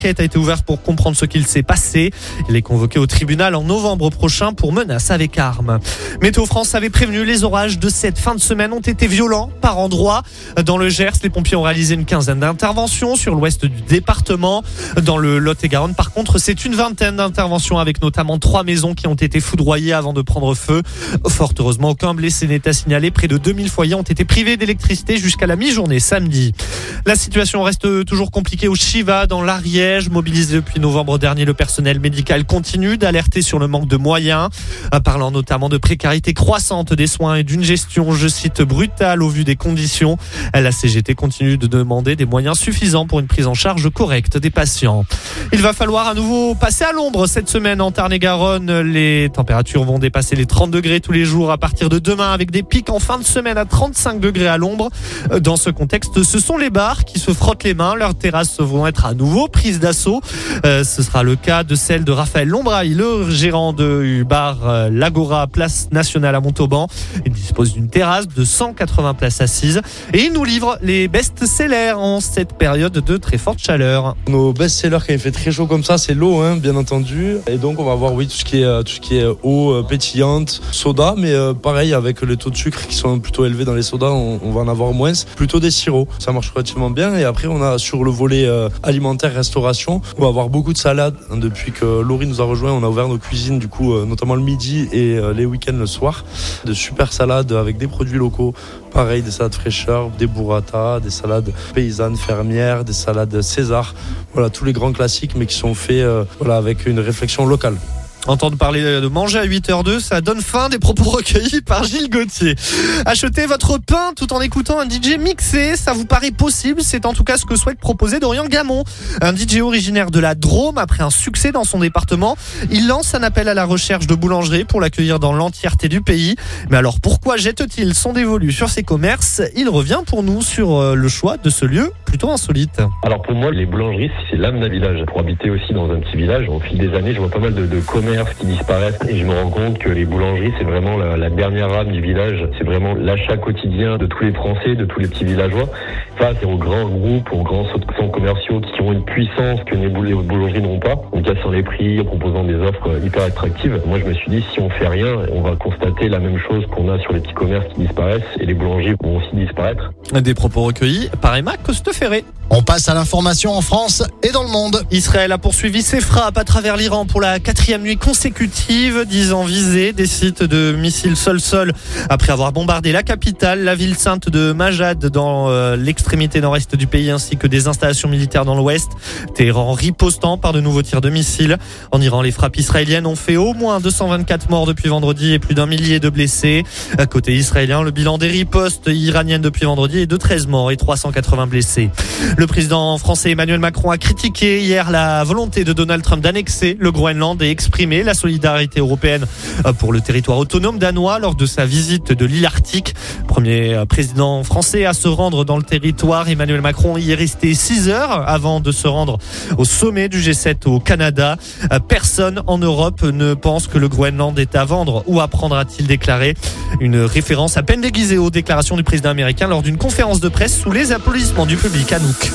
L'enquête a été ouverte pour comprendre ce qu'il s'est passé. Il est convoqué au tribunal en novembre prochain pour menace avec arme. Météo France avait prévenu, les orages de cette fin de semaine ont été violents par endroits. Dans le Gers, les pompiers ont réalisé une quinzaine d'interventions sur l'ouest du département. Dans le Lot-et-Garonne, par contre, c'est une vingtaine d'interventions avec notamment 3 maisons qui ont été foudroyées avant de prendre feu. Fort heureusement, aucun blessé n'est à signaler. Près de 2000 foyers ont été privés d'électricité jusqu'à la mi-journée samedi. La situation reste toujours compliquée au Chiva, dans l'Ariège. Mobilisé depuis novembre dernier, le personnel médical continue d'alerter sur le manque de moyens, parlant notamment de précarité croissante des soins et d'une gestion, je cite, brutale au vu des conditions. La CGT continue de demander des moyens suffisants pour une prise en charge correcte des patients. Il va falloir à nouveau passer à l'ombre cette semaine en Tarn-et-Garonne. Les températures vont dépasser les 30 degrés tous les jours à partir de demain, avec des pics en fin de semaine à 35 degrés à l'ombre. Dans ce contexte, ce sont les bars qui se frottent les mains. Leurs terrasses vont être à nouveau prises d'assaut. Ce sera le cas de celle de Raphaël Lombrail, le gérant du bar l'Agora Place Nationale à Montauban. Il dispose d'une terrasse de 180 places assises et il nous livre les best-sellers en cette période de très forte chaleur. Nos best-sellers quand il fait très chaud comme ça, c'est l'eau, bien entendu. Et donc on va avoir tout ce qui est eau pétillante, soda, mais pareil avec les taux de sucre qui sont plutôt élevés dans les sodas, on va en avoir moins. Plutôt des sirops, ça marche relativement bien. Et après on a sur le volet alimentaire, restauration, on va avoir beaucoup de salades. Depuis que Laurie nous a rejoint, on a ouvert nos cuisines, du coup, notamment le midi et les week-ends le soir. De super salades avec des produits locaux. Pareil, des salades fraîcheurs, des burrata, des salades paysannes, fermières, des salades César. Voilà, tous les grands classiques, mais qui sont faits avec une réflexion locale. Entendre parler de manger à 8h02, ça donne faim, des propos recueillis par Gilles Gauthier. Achetez votre pain tout en écoutant un DJ mixé, ça vous paraît possible? C'est en tout cas ce que souhaite proposer Dorian Gamon, un DJ originaire de la Drôme. Après un succès dans son département, il lance un appel à la recherche de boulangeries pour l'accueillir dans l'entièreté du pays. Mais alors pourquoi jette-t-il son dévolu sur ses commerces? Il revient pour nous sur le choix de ce lieu plutôt insolite. Alors pour moi, les boulangeries, c'est l'âme d'un village. Pour habiter aussi dans un petit village, au fil des années, je vois pas mal de commerces qui disparaissent et je me rends compte que les boulangeries, c'est vraiment la dernière âme du village. C'est vraiment l'achat quotidien de tous les Français, de tous les petits villageois. Face aux grands groupes, aux grands centres commerciaux qui ont une puissance que les boulangeries n'ont pas, en cassant les prix, en proposant des offres hyper attractives. Moi, je me suis dit, si on fait rien, on va constater la même chose qu'on a sur les petits commerces qui disparaissent et les boulangeries vont aussi disparaître. Des propos recueillis par Emma Costeferré. On passe à l'information en France et dans le monde. Israël a poursuivi ses frappes à travers l'Iran pour la 4e nuit consécutive, disant viser des sites de missiles sol-sol après avoir bombardé la capitale, la ville sainte de Majad dans l'extrémité nord-est du pays, ainsi que des installations militaires dans l'ouest. Téhéran ripostant par de nouveaux tirs de missiles. En Iran, les frappes israéliennes ont fait au moins 224 morts depuis vendredi et plus d'1 millier de blessés. À côté israélien, le bilan des ripostes iraniennes depuis vendredi est de 13 morts et 380 blessés. Le président français Emmanuel Macron a critiqué hier la volonté de Donald Trump d'annexer le Groenland et exprimer la solidarité européenne pour le territoire autonome danois lors de sa visite de l'île Arctique. Premier président français à se rendre dans le territoire, Emmanuel Macron y est resté 6 heures avant de se rendre au sommet du G7 au Canada. Personne en Europe ne pense que le Groenland est à vendre ou à prendre, a-t-il déclaré. Une référence à peine déguisée aux déclarations du président américain lors d'une conférence de presse sous les applaudissements du public à Nouk.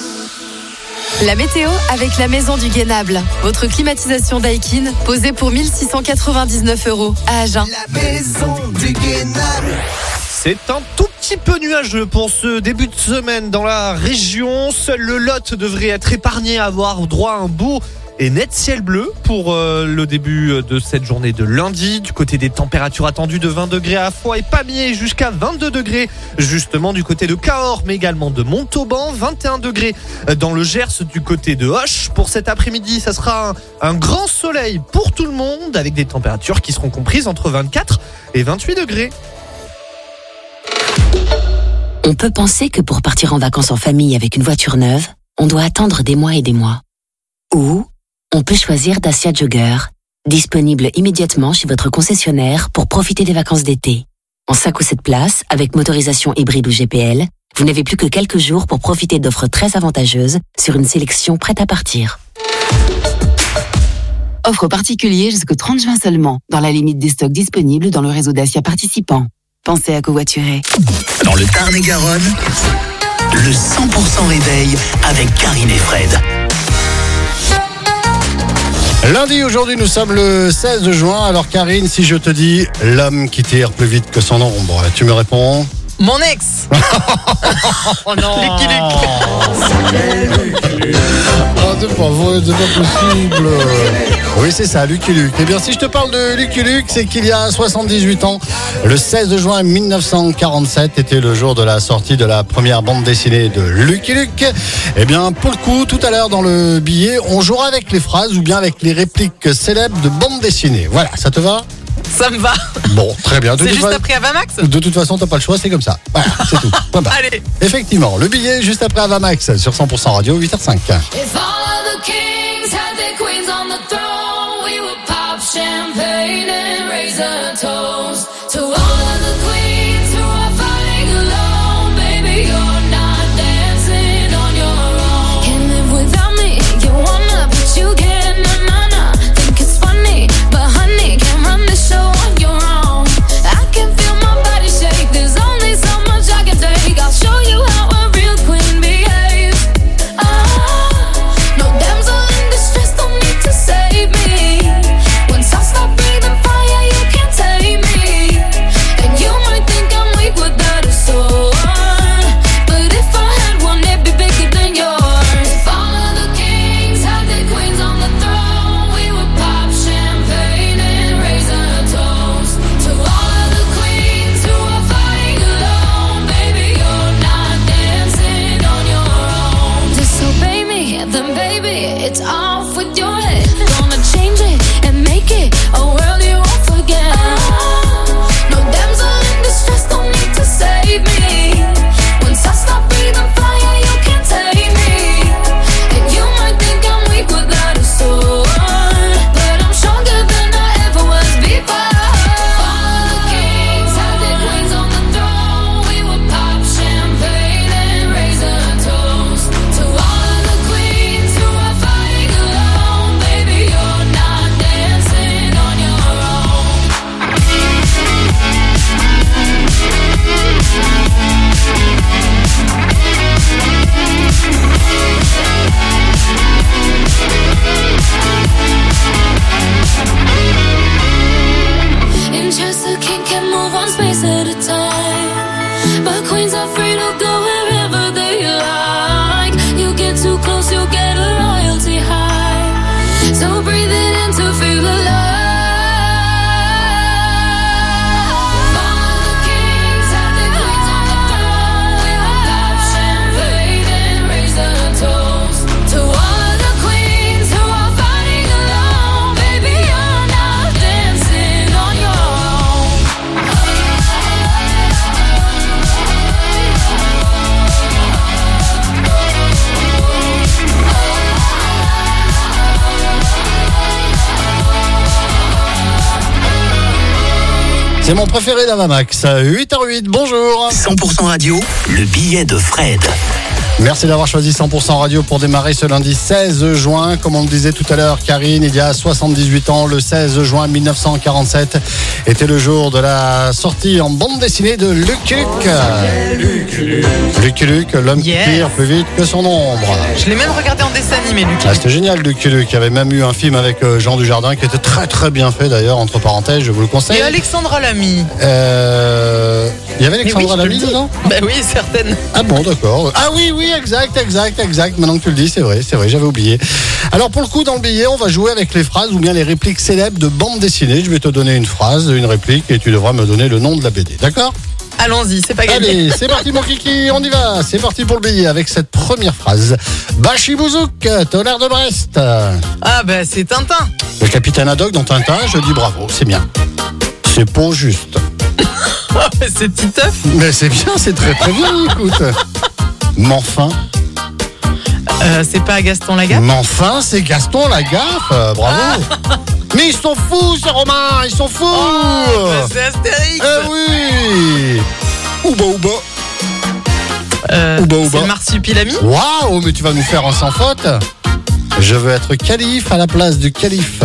La météo avec la Maison du Guénable. Votre climatisation Daikin posée pour 1 699 € à Agen. La Maison du Guénable. C'est un tout petit peu nuageux pour ce début de semaine dans la région. Seul le Lot devrait être épargné, avoir droit à un beau et net ciel bleu pour le début de cette journée de lundi. Du côté des températures attendues de 20 degrés à Foix et Pamiers, jusqu'à 22 degrés justement du côté de Cahors, mais également de Montauban, 21 degrés dans le Gers du côté de Auch. Pour cet après-midi, ça sera un grand soleil pour tout le monde, avec des températures qui seront comprises entre 24 et 28 degrés. On peut penser que pour partir en vacances en famille avec une voiture neuve, on doit attendre des mois et des mois. Ou on peut choisir Dacia Jogger, disponible immédiatement chez votre concessionnaire pour profiter des vacances d'été. En 5 ou 7 places, avec motorisation hybride ou GPL, vous n'avez plus que quelques jours pour profiter d'offres très avantageuses sur une sélection prête à partir. Offre particulier jusqu'au 30 juin seulement, dans la limite des stocks disponibles dans le réseau Dacia participant. Pensez à covoiturer. Dans le Tarn-et-Garonne, le 100% réveil avec Karine et Fred. Lundi, aujourd'hui, nous sommes le 16 juin. Alors Karine, si je te dis l'homme qui tire plus vite que son ombre, tu me réponds? Mon ex. Oh non. Lucky Luke. Oh, c'est pas vrai, c'est pas possible. Oui, c'est ça, Lucky Luke. Eh bien, si je te parle de Lucky Luke, c'est qu'il y a 78 ans, le 16 juin 1947 était le jour de la sortie de la première bande dessinée de Lucky Luke. Eh bien, pour le coup, tout à l'heure dans le billet, on jouera avec les phrases ou bien avec les répliques célèbres de bande dessinée. Voilà, ça te va? Ça me va. Bon, très bien. C'est juste après Avamax? De toute façon, t'as pas le choix, c'est comme ça. Voilà, c'est tout. Point barre. Allez. Effectivement, le billet juste après Avamax sur 100% Radio, 8h05. If all of the kings had their queens on the throne, we would pop champagne and raise a toast to all of the queens who are fighting alone. Baby, you're not dancing on your own. Can't live without me, you wanna, but you can't. Na-na-na, think it's funny, but honey, can't run the show on your own. I can feel my body shake, there's only so much I can take. I'll show you how a real queen behaves. No damsel in distress, don't need to save me. Once I stop breathing fire, you can't tame me. And you might think I'm weak without a sword, but if I had one, it'd be bigger than yours. If all of the kings had their queens on the throne, we would pop champagne and raise a toast to all of the queens who are fighting alone. Baby, you're not dancing on your own. Disobey me, then baby, it's off with your head. Gonna change it and make it a world you won't forget. No damsel in distress, don't need to save me. Once I stop breathing fire, you can't take me. And you might think I'm weak without a sword, but I'm stronger than I ever was before. All the kings had their queens on the throne. We would pop champagne and raise a toast to all of the queens who are fighting alone. Baby, you're not dancing on your own. In chess, a king can move one space at a time, but queens are free to go wherever they like. You get too close, you'll get a royalty high. So breathe it in to feel alive. All the kings had their queens on the throne. We would pop champagne and raise a toast to all of the queens who are fighting alone. Baby, you're not dancing on your own. C'est mon préféré d'Avamax. 8h08, bonjour. 100% Radio, le billet de Fred. Merci d'avoir choisi 100% Radio pour démarrer ce lundi 16 juin. Comme on le disait tout à l'heure, Karine, il y a 78 ans, le 16 juin 1947, était le jour de la sortie en bande dessinée de Lucky Luke. Lucky Luke, l'homme qui tire plus vite que son ombre. Je l'ai même regardé en dessin animé, Lucky Luke. C'était génial, Lucky Luke. Il y avait même eu un film avec Jean Dujardin qui était très très bien fait d'ailleurs, entre parenthèses, je vous le conseille. Et Alexandra Lamy. Il y avait Alexandra Lamy dedans ? Bah oui, certaine. Ah bon, d'accord. Ah oui, exact. Maintenant que tu le dis, c'est vrai, j'avais oublié. Alors pour le coup, dans le billet, on va jouer avec les phrases ou bien les répliques célèbres de bande dessinée. Je vais te donner une phrase, une réplique et tu devras me donner le nom de la BD, d'accord ? Allons-y, c'est pas gagné. Allez, c'est parti mon kiki, on y va. C'est parti pour le billet avec cette première phrase. Bachibouzouk, tonnerre de Brest. Ah bah c'est Tintin. Le capitaine Haddock dans Tintin, je dis bravo, c'est bien. C'est pas juste. C'est Titeuf. Mais c'est bien, c'est très très bien, écoute. Mais enfin. C'est pas Gaston Lagaffe. Mais enfin, c'est Gaston Lagaffe, bravo. Ah. Mais ils sont fous, ces Romains, ils sont fous. Bah c'est Astérix. Eh oui. Ouba. C'est le Marsupilami. Waouh, mais tu vas nous faire un sans faute. Je veux être calife à la place du calife.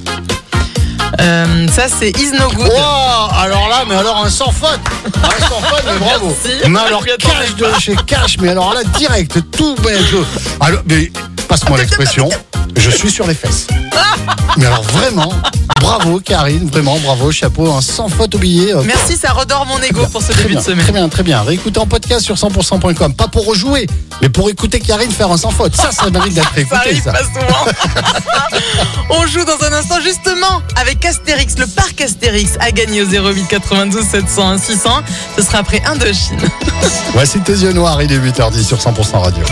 Ça c'est Is No Good. Wow, alors là, mais alors un sans faute. Un sans faute, mais bravo. Merci. Mais alors cash de chez cash, mais alors là direct, tout bête. Alors, mais passe-moi l'expression. Je suis sur les fesses. Mais alors vraiment, bravo Karine, vraiment bravo, chapeau, sans faute au billet. Merci, ça redore mon ego pour ce début de semaine. Très bien, très bien. Réécoutez en podcast sur 100%.com. Pas pour rejouer, mais pour écouter Karine faire un sans faute. Ça mérite d'être écouté. Ça arrive pas souvent. On joue dans un instant justement avec Astérix. Le parc Astérix a gagné au 08 92 701 600. Ce sera après Indochine. Voici tes yeux noirs, il est 8h10 sur 100% Radio.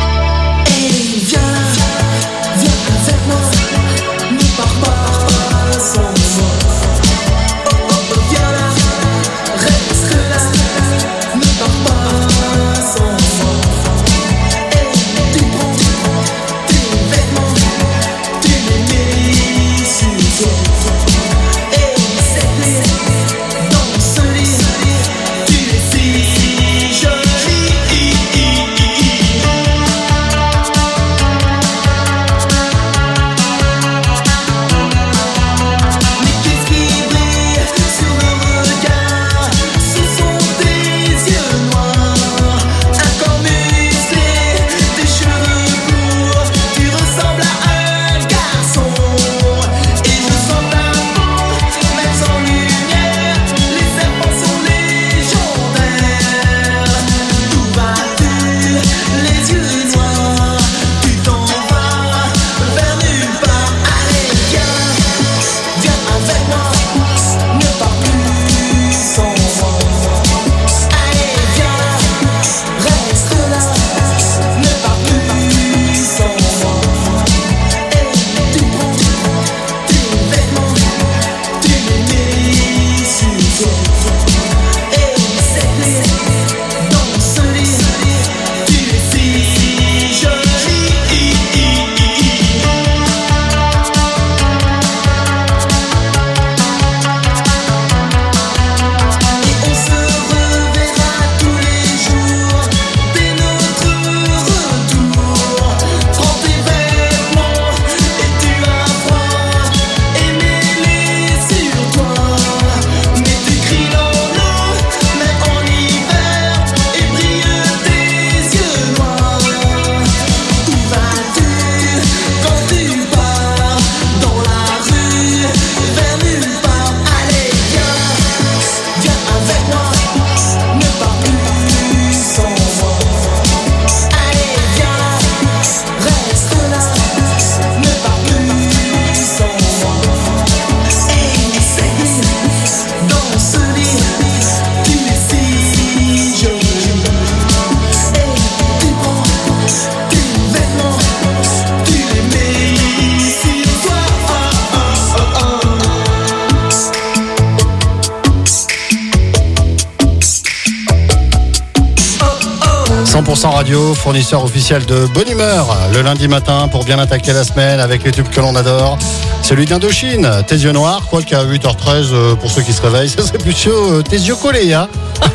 Radio, fournisseur officiel de bonne humeur le lundi matin pour bien attaquer la semaine avec les tubes que l'on adore. Celui d'Indochine, tes yeux noirs, quoi qu'à 8h13 pour ceux qui se réveillent, ça serait plutôt tes yeux collés, hein.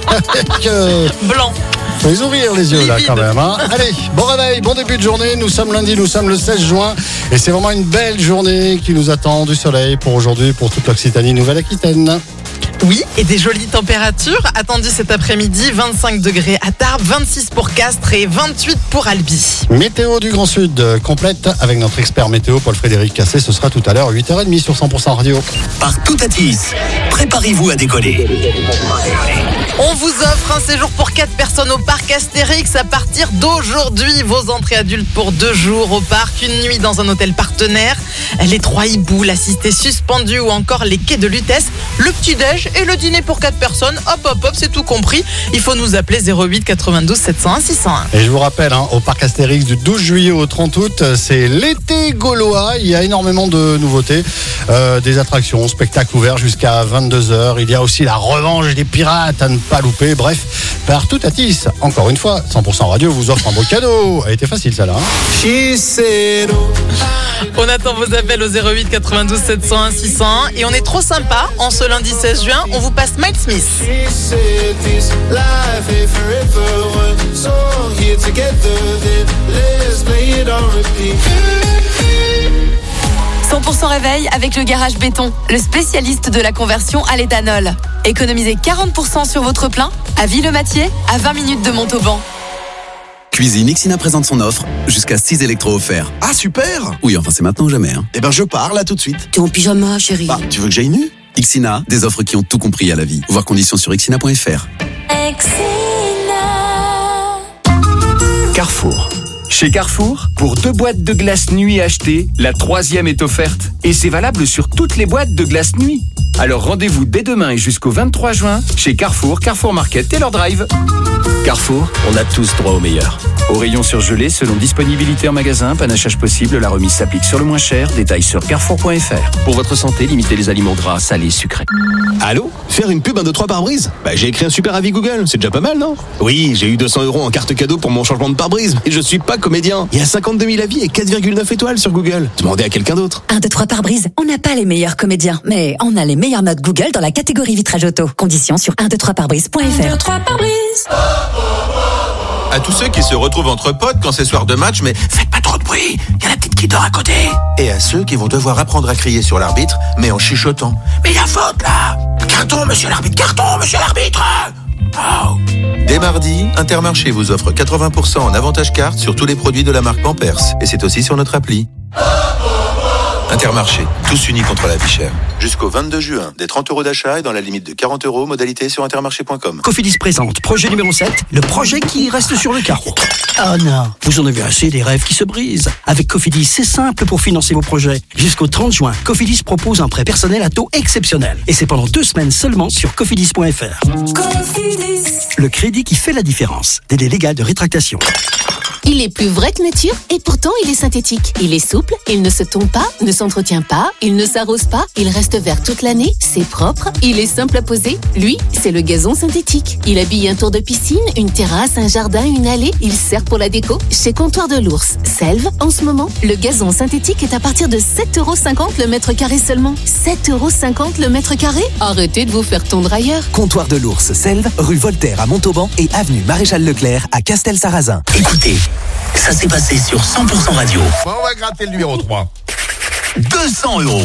Avec, blanc. Faut les ouvrir les yeux là quand même, hein. Allez, bon réveil, bon début de journée. Nous sommes lundi, nous sommes le 16 juin et c'est vraiment une belle journée qui nous attend, du soleil pour aujourd'hui, pour toute l'Occitanie, Nouvelle-Aquitaine. Oui, et des jolies températures attendues cet après-midi, 25 degrés à Tarbes, 26 pour Castres et 28 pour Albi. Météo du Grand Sud complète avec notre expert météo Paul-Frédéric Cassé, ce sera tout à l'heure 8h30 sur 100% Radio. Partout à Tis, préparez-vous à décoller. On vous offre un séjour pour 4 personnes au parc Astérix à partir d'aujourd'hui. Vos entrées adultes pour 2 jours au parc, une nuit dans un hôtel partenaire, les 3 hiboux, la cité suspendue ou encore les quais de Lutèce, le petit-déj et le dîner pour 4 personnes. Hop, c'est tout compris. Il faut nous appeler 08 92 701 601. Et je vous rappelle, au parc Astérix du 12 juillet au 30 août, c'est l'été gaulois. Il y a énormément de nouveautés, des attractions, spectacles ouverts jusqu'à 22h. Il y a aussi la revanche des pirates à ne pas louper. Bref, partout à Tis. Encore une fois, 100% Radio vous offre un beau cadeau. Elle était facile, celle-là. On attend vos appels au 08 92 701 601 et on est trop sympa. En ce lundi 16 juin, on vous passe Mike Smith. 100% réveil avec le garage béton, le spécialiste de la conversion à l'éthanol. Économisez 40% sur votre plein à Villematier, à 20 minutes de Montauban. Cuisine, Ixina présente son offre, jusqu'à 6 électros offerts. Ah super! Oui, enfin c'est maintenant ou jamais. Hein. Eh ben je pars là tout de suite. T'es en pyjama, chérie. Bah, tu veux que j'aille nu? Ixina, des offres qui ont tout compris à la vie. Voir conditions sur ixina.fr. Carrefour. Chez Carrefour, pour 2 boîtes de glace nuit achetées, la 3e est offerte. Et c'est valable sur toutes les boîtes de glace nuit. Alors rendez-vous dès demain et jusqu'au 23 juin chez Carrefour, Carrefour Market, Taylor Drive. Carrefour, on a tous droit au meilleur. Au rayon surgelé, selon disponibilité en magasin, panachage possible, la remise s'applique sur le moins cher. Détails sur carrefour.fr. Pour votre santé, limitez les aliments gras, salés, sucrés. Allô? Faire une pub 1, 2, 3 pare-brise? J'ai écrit un super avis Google, c'est déjà pas mal, non? Oui, j'ai eu 200 € en carte cadeau pour mon changement de pare-brise. Et je suis pas comédien. Il y a 52 000 avis et 4,9 étoiles sur Google. Demandez à quelqu'un d'autre. 1, 2, 3 pare-brise. On n'a pas les meilleurs comédiens, mais on a les meilleures notes Google dans la catégorie vitrage auto. Conditions sur 123pare-brise.fr. 1, 2, 3 pare-brise. À tous ceux qui se retrouvent entre potes quand c'est soir de match, mais faites pas trop de bruit, il y a la petite qui dort à côté. Et à ceux qui vont devoir apprendre à crier sur l'arbitre, mais en chuchotant. Mais il y a faute là! Carton, monsieur l'arbitre, carton, monsieur l'arbitre! Oh. Dès mardi, Intermarché vous offre 80% en avantage carte sur tous les produits de la marque Pampers. Et c'est aussi sur notre appli. Intermarché, tous unis contre la vie chère. Jusqu'au 22 juin, des 30 € d'achat et dans la limite de 40 €, modalité sur intermarché.com. Cofidis présente projet numéro 7, le projet qui reste sur le carreau. Oh non, vous en avez assez des rêves qui se brisent. Avec Cofidis, c'est simple pour financer vos projets. Jusqu'au 30 juin, Cofidis propose un prêt personnel à taux exceptionnel. Et c'est pendant 2 semaines seulement sur cofidis.fr. Cofidis. Le crédit qui fait la différence. Délai légal de rétractation. Il est plus vrai que nature et pourtant il est synthétique. Il est souple, il ne se tombe pas, ne s'entretient pas, il ne s'arrose pas, il reste vert toute l'année, c'est propre, il est simple à poser. Lui, c'est le gazon synthétique. Il habille un tour de piscine, une terrasse, un jardin, une allée. Il sert pour la déco. Chez Comptoir de l'Ours, Selve, en ce moment, le gazon synthétique est à partir de 7,50 € le mètre carré seulement. 7,50 € le mètre carré? Arrêtez de vous faire tondre ailleurs. Comptoir de l'Ours, Selve, rue Voltaire à Montauban et avenue Maréchal Leclerc à Castel-Sarrazin. Écoutez, ça s'est passé sur 100% Radio. Bon, on va gratter le numéro 3. 200 €.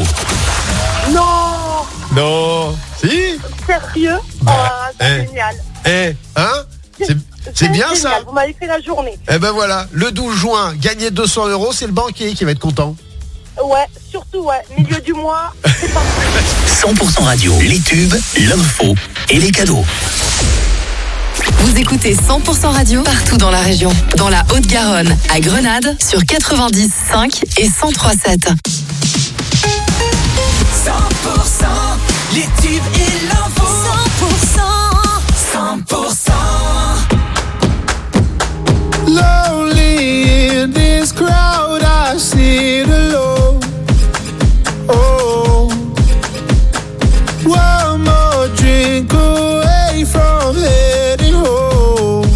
Non. Si? Sérieux? C'est génial. C'est bien génial. ça. Vous m'avez fait la journée. Eh ben voilà, le 12 juin, gagner 200 €, c'est le banquier qui va être content. Ouais, surtout, milieu du mois, c'est parti. 100% Radio, les tubes, l'info et les cadeaux. Vous écoutez 100% Radio partout dans la région. Dans la Haute-Garonne, à Grenade, sur 90.5 et 103.7. 100%, les tubes et l'info. 100%. Lonely in this crowd, I sit alone. Oh, one more drink away from heading home.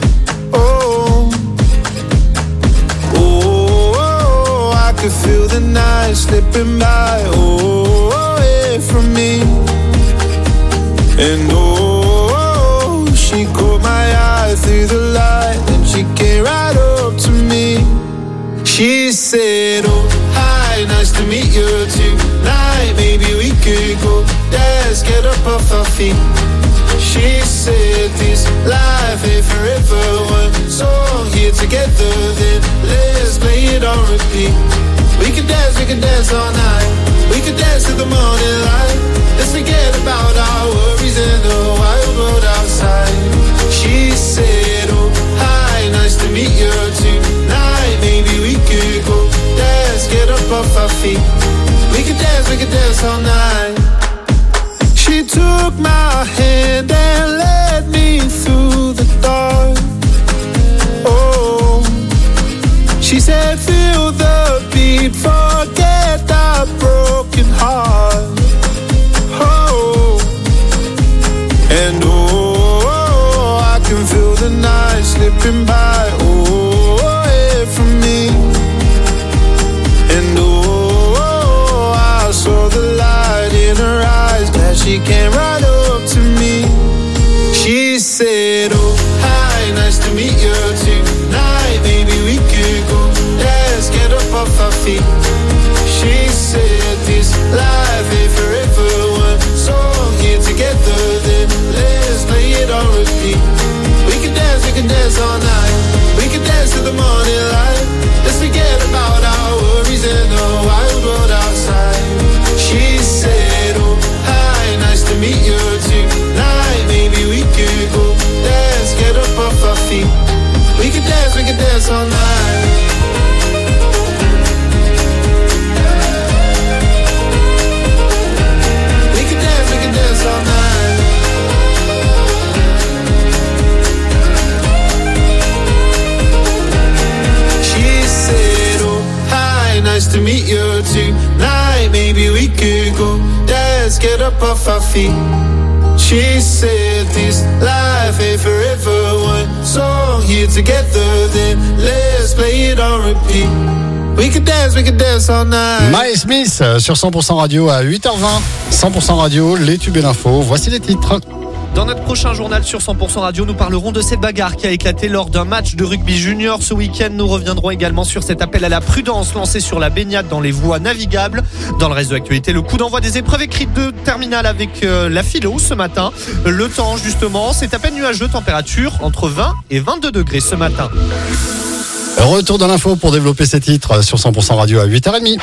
Oh, I could feel the night slipping by. Away from me. And she caught my eye through the light, and she came right up to me. She said, oh, hi, nice to meet you tonight. Maybe we could go dance, get up off our feet. She said, this life ain't forever. One song here together, then let's play it on repeat. We can dance all night. We can dance to the morning light. Let's forget about our worries and the wild world outside. She said, oh, hi, nice to meet you tonight. Maybe we could go dance, get up off our feet. We can dance all night. She took my hand and led me through the dark. Oh, she said, feel the beat, forget that broken heart. Oh, and I can feel the night slipping by, away from me. And I saw the light in her eyes, glad she came right up to me. She said, oh, hi, nice to meet you tonight. Maybe we could go dance, get up off our feet. She said, this life ain't forever. One song here together, then let's play it on repeat. We can dance all night. We can dance meet you tonight. Maybe we could go dance, get up off our feet. She said this life ain't forever. One song here together, then let's play it on repeat. We could dance all night. Miles Smith sur 100% Radio à 8h20. 100% Radio, les tubes et l'info. Voici les titres. Dans notre prochain journal sur 100% Radio, nous parlerons de cette bagarre qui a éclaté lors d'un match de rugby junior ce week-end. Nous reviendrons également sur cet appel à la prudence lancé sur la baignade dans les voies navigables. Dans le reste de l'actualité, le coup d'envoi des épreuves écrites de terminale avec la philo ce matin. Le temps justement, c'est à peine nuageux, température entre 20 et 22 degrés ce matin. Retour dans l'info pour développer ces titres sur 100% Radio à 8h30.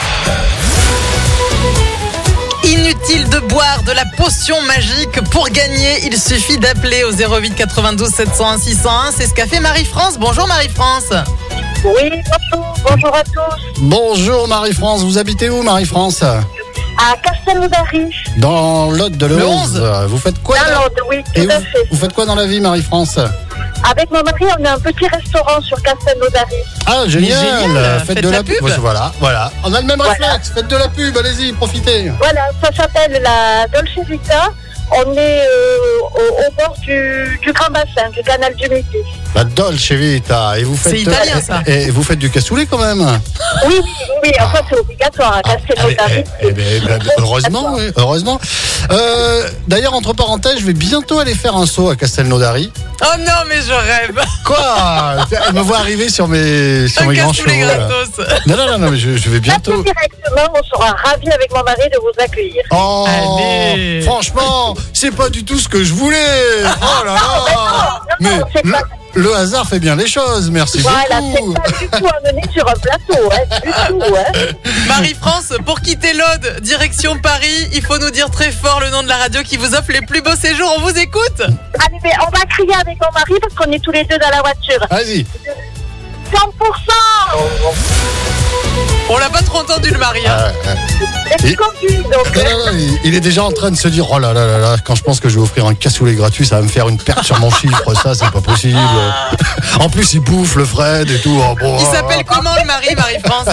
Inutile de boire de la potion magique. Pour gagner, il suffit d'appeler au 08 92 701 601. C'est ce qu'a fait Marie-France. Bonjour Marie-France. Oui, bonjour à tous. Bonjour Marie-France, vous habitez où Marie-France? À Castelnaudary. Dans l'Aude de l'Aude. Vous faites quoi dans l'Aude, oui, tout à fait. Vous faites quoi dans la vie Marie-France? Avec mon mari, on a un petit restaurant sur Castelnaudary. Ah, génial. Faites de la pub. Voilà. On a le même réflexe. Faites de la pub, allez-y, profitez. Voilà, ça s'appelle la Dolce Vita. On est au bord du Grand Bassin, du canal du Midi. La Dolce Vita. Et vous faites, c'est italien, ça. Et vous faites du cassoulet quand même? Oui. Enfin, c'est obligatoire à Castelnaudary. Heureusement. D'ailleurs, entre parenthèses, je vais bientôt aller faire un saut à Castelnaudary. Oh non, mais je rêve. Quoi? Elle me voit arriver sur mes grands chevaux. Non, mais je vais bientôt. Directement, on sera ravis avec mon mari de vous accueillir. Oh, allez. Franchement, c'est pas du tout ce que je voulais. Oh là là. Non, le hasard fait bien les choses, merci beaucoup. Voilà, c'est pas du tout amené sur un plateau, du tout. Marie-France, pour quitter l'Aude, direction Paris, il faut nous dire très fort le nom de la radio qui vous offre les plus beaux séjours. On vous écoute. Allez, mais on va crier avec mon mari parce qu'on est tous les deux dans la voiture. Vas-y. 100%. On l'a pas trop entendu le mari. Il est déjà en train de se dire oh là là, quand je pense que je vais offrir un cassoulet gratuit, ça va me faire une perte sur mon chiffre, ça c'est pas possible. En plus il bouffe le Fred et tout. Il s'appelle comment le mari, Marie-France?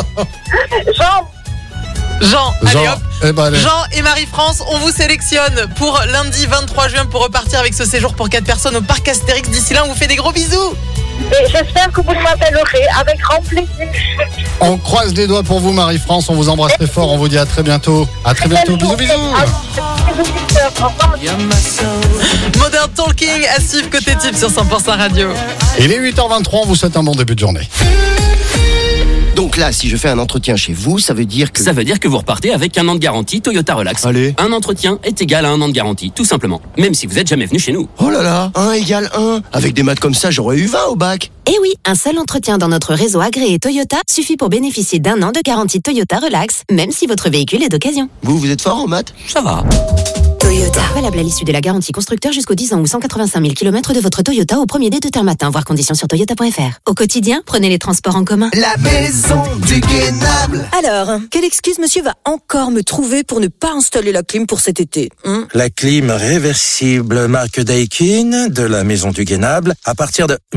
Jean, allez hop. Allez. Jean et Marie-France, on vous sélectionne pour lundi 23 juin pour repartir avec ce séjour pour 4 personnes au parc Astérix. D'ici là, on vous fait des gros bisous. Et j'espère que vous m'appellerez avec grand plaisir. On croise les doigts pour vous Marie-France, on vous embrasse très fort, on vous dit à très bientôt. À très bientôt, bisous. Modern Talking à suivre côté type sur 100% Radio. Il est 8h23, on vous souhaite un bon début de journée. Donc là, si je fais un entretien chez vous, ça veut dire que vous repartez avec 1 an de garantie Toyota Relax. Allez. Un entretien est égal à 1 an de garantie, tout simplement. Même si vous êtes jamais venu chez nous. Oh là là, 1 égale 1. Avec des maths comme ça, j'aurais eu 20 au bac. Eh oui, un seul entretien dans notre réseau agréé Toyota suffit pour bénéficier d'1 an de garantie Toyota Relax, même si votre véhicule est d'occasion. Vous êtes fort en maths? Ça va. Toyota. Valable à l'issue de la garantie constructeur jusqu'aux 10 ans ou 185 000 km de votre Toyota au premier dé de terme matin. Voir conditions sur toyota.fr. Au quotidien, prenez les transports en commun. La maison du Guénable. Alors, quelle excuse monsieur va encore me trouver pour ne pas installer la clim pour cet été? La clim réversible marque Daikin de la maison du Guénable à partir de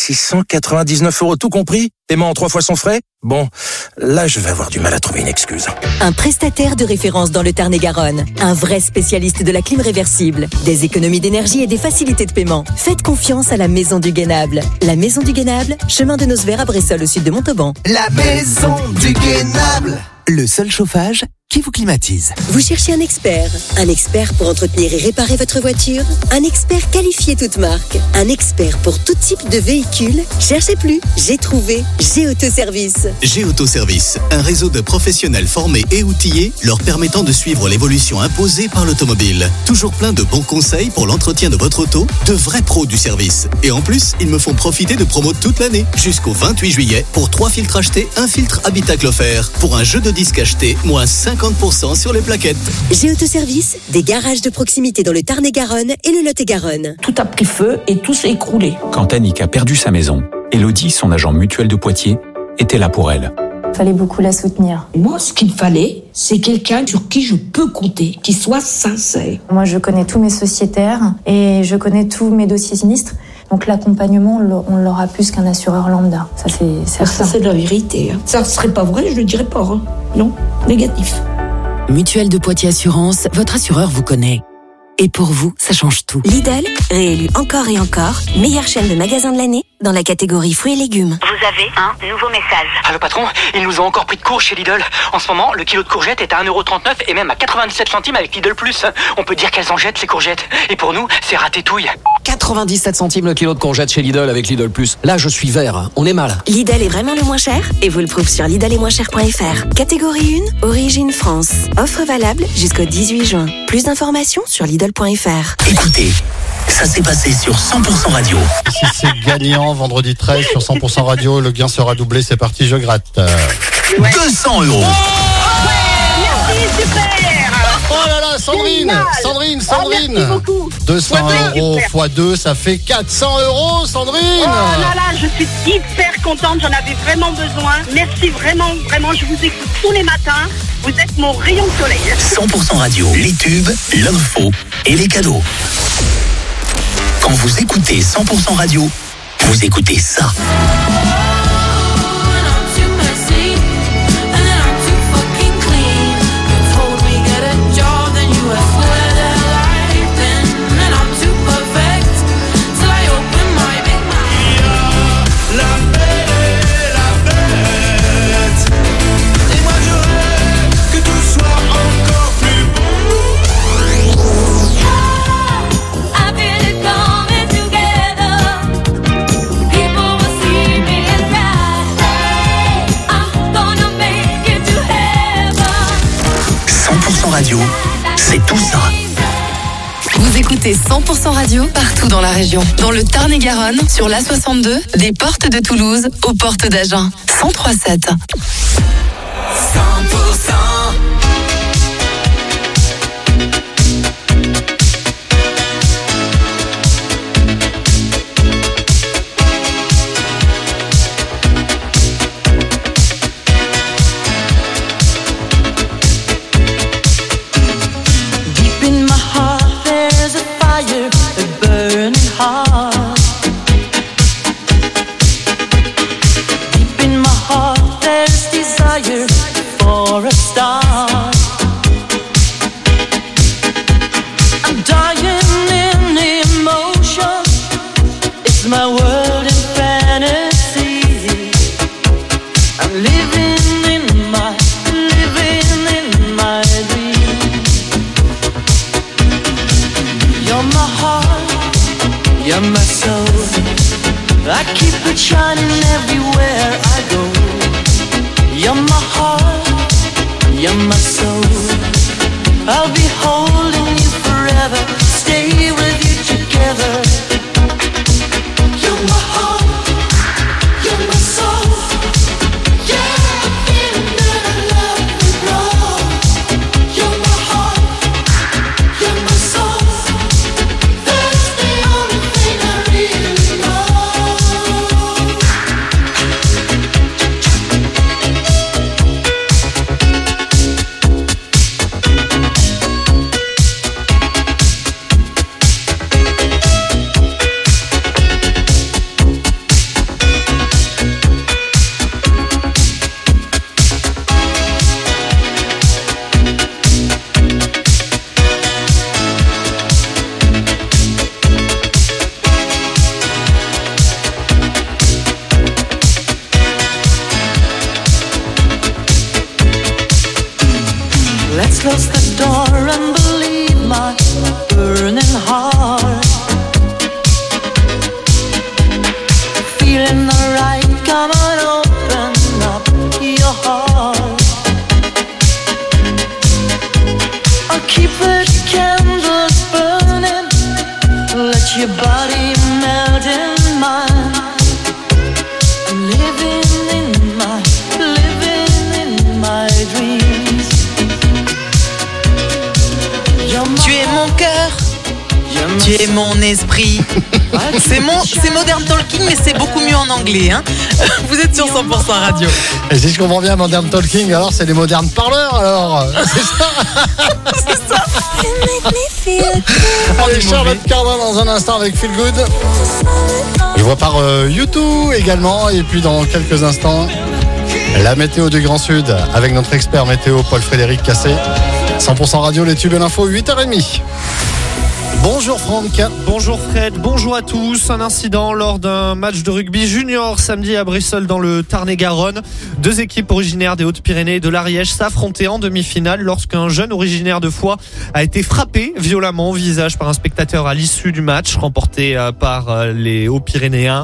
1699 €, tout compris. Paiement en 3 fois sans frais? Bon, là je vais avoir du mal à trouver une excuse. Un prestataire de référence dans le Tarn-et-Garonne. Un vrai spécialiste de la clim réversible. Des économies d'énergie et des facilités de paiement. Faites confiance à la Maison du Guénable. La Maison du Guénable, chemin de Nosvert à Bressol au sud de Montauban. La Maison du Guénable. Le seul chauffage qui vous climatise. Vous cherchez un expert pour entretenir et réparer votre voiture? Un expert qualifié toute marque. Un expert pour tout type de véhicule? Cherchez plus, j'ai trouvé G-Auto-Service. G-Auto-Service, un réseau de professionnels formés et outillés leur permettant de suivre l'évolution imposée par l'automobile. Toujours plein de bons conseils pour l'entretien de votre auto, de vrais pros du service. Et en plus, ils me font profiter de promos toute l'année. Jusqu'au 28 juillet, pour 3 filtres achetés, un filtre habitacle offert. Pour un jeu de disques acheté, moins 50% sur les plaquettes. G-Auto-Service, des garages de proximité dans le Tarn-et-Garonne et le Lot-et-Garonne. Tout a pris feu et tout s'est écroulé. Quand Annick a perdu sa maison, Elodie, son agent mutuel de Poitiers, était là pour elle. Il fallait beaucoup la soutenir. Moi, ce qu'il fallait, c'est quelqu'un sur qui je peux compter, qui soit sincère. Moi, je connais tous mes sociétaires et je connais tous mes dossiers sinistres. Donc l'accompagnement, on l'aura plus qu'un assureur lambda. Ça, c'est certain. Ça, c'est de la vérité. Ça ne serait pas vrai, je ne le dirais pas. Hein. Non, négatif. Mutuelle de Poitiers Assurance, votre assureur vous connaît. Et pour vous, ça change tout. Lidl, réélu encore et encore, meilleure chaîne de magasins de l'année dans la catégorie fruits et légumes. Vous avez un nouveau message. Allô patron, ils nous ont encore pris de court chez Lidl. En ce moment, le kilo de courgettes est à 1,39€ et même à 97 centimes avec Lidl Plus. On peut dire qu'elles en jettent ces courgettes. Et pour nous, c'est ratétouille. 97 centimes le kilo de courgettes chez Lidl avec Lidl Plus. Là, je suis vert. On est mal. Lidl est vraiment le moins cher et vous le prouve sur lidlesetmoincher.fr. Catégorie 1, origine France. Offre valable jusqu'au 18 juin. Plus d'informations sur lidl.fr. Écoutez, ça s'est passé sur 100% Radio. Si c'est gagnant, vendredi 13 sur 100% Radio, le gain sera doublé, c'est parti, je gratte. 200 €. Merci, super. Oh là là, Sandrine. Merci beaucoup. 200 € x 2, ça fait 400 €, Sandrine. Oh là là, je suis hyper contente, j'en avais vraiment besoin. Merci vraiment, je vous écoute tous les matins. Vous êtes mon rayon de soleil. 100% Radio, les tubes, l'info et les cadeaux. Quand vous écoutez 100% Radio, vous écoutez ça. Radio, c'est tout ça. Vous écoutez 100% Radio partout dans la région. Dans le Tarn-et-Garonne, sur l'A62, des portes de Toulouse aux portes d'Agen. 103.7. 100%. Tu es mon esprit. C'est Modern Talking, mais c'est beaucoup mieux en anglais. Hein. Vous êtes sur 100% radio. Et si je comprends bien Modern Talking, alors c'est des modernes parleurs, alors. C'est ça. C'est ça. Allez, Charlotte Cardin dans un instant avec Feel Good. Je vois par YouTube également. Et puis dans quelques instants, la météo du Grand Sud avec notre expert météo Paul-Frédéric Cassé. 100% radio, les tubes et l'info, 8h30. Bonjour Franck. Bonjour Fred, bonjour à tous. Un incident lors d'un match de rugby junior samedi à Brissol dans le Tarn-et-Garonne. Deux équipes originaires des Hautes-Pyrénées et de l'Ariège s'affrontaient en demi-finale lorsqu'un jeune originaire de Foix a été frappé violemment au visage par un spectateur à l'issue du match remporté par les Hauts-Pyrénéens.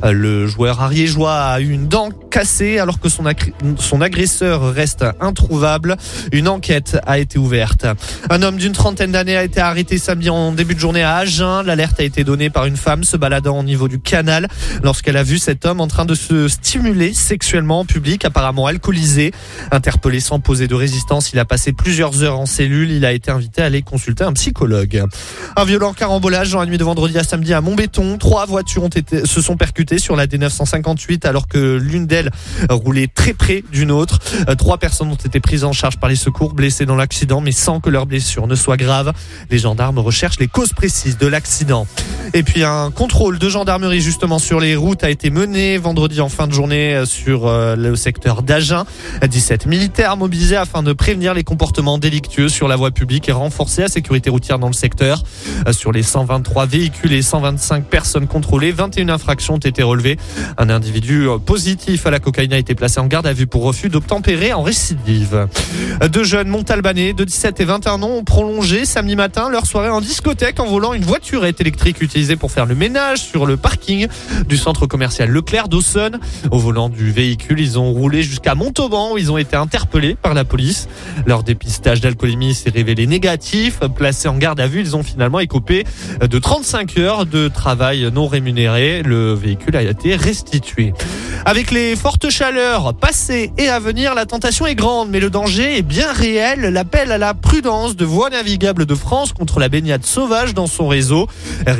Le joueur ariégeois a eu une dent cassée alors que son agresseur reste introuvable. Une enquête a été ouverte. Un homme d'une trentaine d'années a été arrêté samedi en début de journée à Agen. L'alerte a été donnée par une femme se baladant au niveau du canal lorsqu'elle a vu cet homme en train de se stimuler sexuellement en public, apparemment alcoolisé. Interpellé sans poser de résistance, il a passé plusieurs heures en cellule. Il a été invité à aller consulter un psychologue. Un violent carambolage dans la nuit de vendredi à samedi à Montbéton. 3 voitures se sont percutées sur la D958 alors que l'une d'elles roulait très près d'une autre. 3 personnes ont été prises en charge par les secours, blessées dans l'accident, mais sans que leurs blessures ne soient graves. Les gendarmes recherchent les causes précises de l'accident. Et puis un contrôle de gendarmerie justement sur les routes a été mené vendredi en fin de journée sur le secteur d'Agen. 17 militaires mobilisés afin de prévenir les comportements délictueux sur la voie publique et renforcer la sécurité routière dans le secteur. Sur les 123 véhicules et 125 personnes contrôlées, 21 infractions ont été relevées. Un individu positif à la cocaïne a été placé en garde à vue pour refus d'obtempérer en récidive. 2 jeunes montalbanais de 17 et 21 ans ont prolongé samedi matin leur soirée en discothèque en volant une voiturette électrique utilisée pour faire le ménage sur le parking du centre commercial Leclerc d'Aussonne. Au volant du véhicule, ils ont roulé jusqu'à Montauban où ils ont été interpellés par la police. Leur dépistage d'alcoolémie s'est révélé négatif. Placés en garde à vue, ils ont finalement écopé de 35 heures de travail non rémunéré. Le véhicule a été restitué. Avec les fortes chaleurs passées et à venir, la tentation est grande, mais le danger est bien réel. L'appel à la prudence de Voies navigables de France contre la baignade sauvage dans son réseau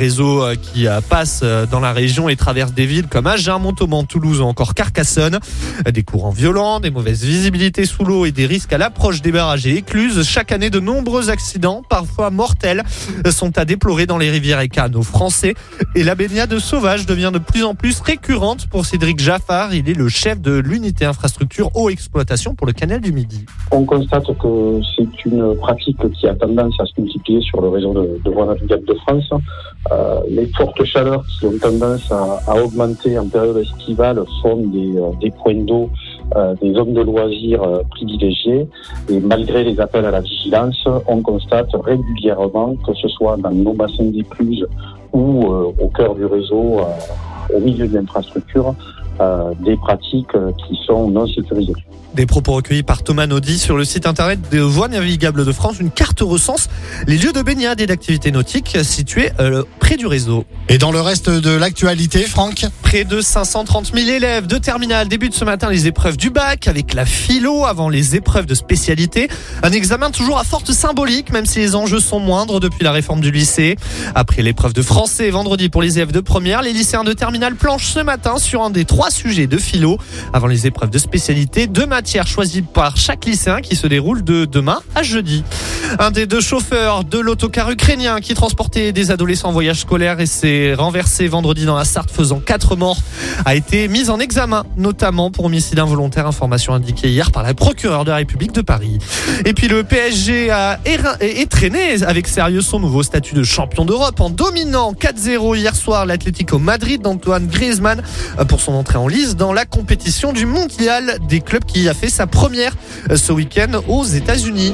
qui passe dans la région et traverse des villes comme Agen, Montauban, Toulouse ou encore Carcassonne. Des courants violents, des mauvaises visibilités sous l'eau et des risques à l'approche des barrages et écluses. Chaque année, de nombreux accidents, parfois mortels, sont à déplorer dans les rivières et canaux français. Et la baignade sauvage devient de plus en plus récurrente pour Cédric Jaffard. Il est le chef de l'unité infrastructure eau exploitation pour le canal du Midi. On constate que c'est une pratique qui a tendance à se multiplier sur le réseau de voies navigables de France. Les fortes chaleurs qui ont tendance à augmenter en période estivale sont des points d'eau, des zones de loisirs privilégiées. Et malgré les appels à la vigilance, on constate régulièrement, que ce soit dans nos bassins d'écluses ou au cœur du réseau, au milieu de l'infrastructure, des pratiques qui sont non sécurisées. Des propos recueillis par Thomas Naudy sur le site internet de Voies navigables de France. Une carte recense les lieux de baignade et d'activités nautiques situés près du réseau. Et dans le reste de l'actualité, Franck ? Près de 530 000 élèves de terminale débutent ce matin les épreuves du bac avec la philo avant les épreuves de spécialité. Un examen toujours à forte symbolique, même si les enjeux sont moindres depuis la réforme du lycée. Après l'épreuve de français vendredi pour les élèves de première, les lycéens de terminale planchent ce matin sur un des 3 sujets de philo avant les épreuves de spécialité. 2 matières choisies par chaque lycéen qui se déroulent de demain à jeudi. Un des 2 chauffeurs de l'autocar ukrainien qui transportait des adolescents en voyage scolaire et s'est renversé vendredi dans la Sarthe faisant 4 morts a été mis en examen, notamment pour homicide involontaire, information indiquée hier par la procureure de la République de Paris. Et puis le PSG a étrenné avec sérieux son nouveau statut de champion d'Europe en dominant 4-0 hier soir l'Atlético Madrid d'Antoine Griezmann pour son entrée en lice dans la compétition du mondial des clubs qui a fait sa première ce week-end aux États-Unis.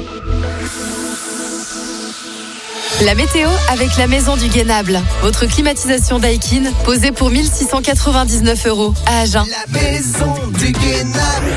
La météo avec la Maison du Guénable. Votre climatisation Daikin posée pour 1 699 € à Agen. La Maison du Guénable.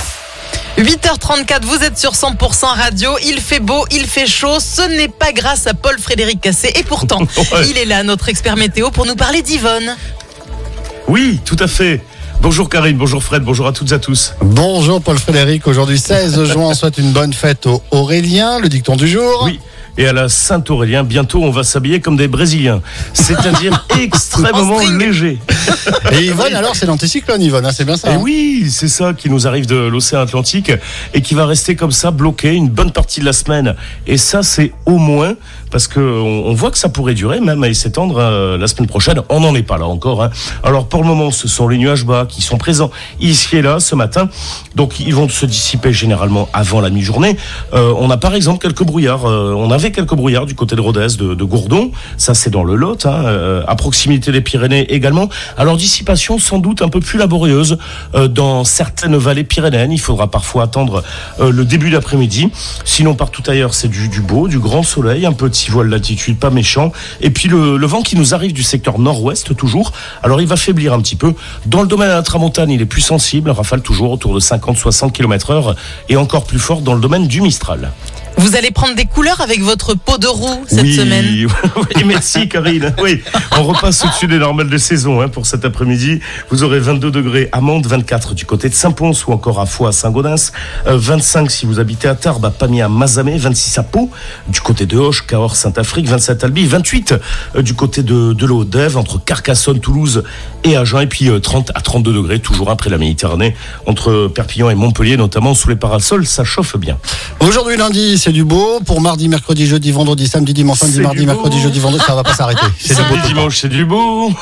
8h34, vous êtes sur 100% radio, il fait beau, il fait chaud, ce n'est pas grâce à Paul-Frédéric Cassé et pourtant, il est là, notre expert météo, pour nous parler d'Yvonne. Oui, tout à fait. Bonjour Karine, bonjour Fred, bonjour à toutes et à tous. Bonjour Paul-Frédéric, aujourd'hui 16 juin, on souhaite une bonne fête aux Auréliens, le dicton du jour. Oui, et à la Saint-Aurélien. Bientôt, on va s'habiller comme des Brésiliens, c'est-à-dire extrêmement léger. Et Yvonne, alors, c'est l'anticyclone, Yvonne, hein, c'est bien ça. Et oui, c'est ça qui nous arrive de l'océan Atlantique et qui va rester comme ça, bloqué une bonne partie de la semaine. Et ça, c'est au moins, parce qu'on voit que ça pourrait durer même et s'étendre la semaine prochaine. On n'en est pas là encore. Hein. Alors, pour le moment, ce sont les nuages bas qui sont présents ici et là ce matin. Donc, ils vont se dissiper généralement avant la mi-journée. On a par exemple quelques brouillards. On avait quelques brouillards du côté de Rodez, de Gourdon. Ça, c'est dans le Lot, hein, à proximité des Pyrénées également. Alors, dissipation sans doute un peu plus laborieuse dans certaines vallées pyrénéennes. Il faudra parfois attendre le début d'après-midi. Sinon, partout ailleurs, c'est du beau, du grand soleil, un petit voile de latitude, pas méchant. Et puis, le vent qui nous arrive du secteur nord-ouest, toujours. Alors, il va faiblir un petit peu. Dans le domaine de la tramontane, il est plus sensible. Rafale toujours autour de 50-60 km/h et encore plus fort dans le domaine du Mistral. Vous allez prendre des couleurs avec votre peau de roue cette semaine. Oui, merci Karine. Oui, on repasse au-dessus des normales de saison pour cet après-midi. Vous aurez 22 degrés à Mende, 24 du côté de Saint-Pons ou encore à Foix, à Saint-Gaudens, 25 si vous habitez à Tarbes, à Pamiers, à Mazamet, 26 à Pau, du côté de Auch, Cahors, Saint-Afrique, 27 à Albi, 28 du côté de l'Haut-Dève, entre Carcassonne, Toulouse et Agen, et puis 30 à 32 degrés, toujours après la Méditerranée, entre Perpignan et Montpellier, notamment sous les parasols, ça chauffe bien. Aujourd'hui lundi, c'est du beau. Pour mardi, mercredi, jeudi, vendredi, samedi, dimanche, lundi, mardi, mercredi, jeudi, vendredi, ça va pas s'arrêter. C'est du beau. Dimanche, c'est du beau.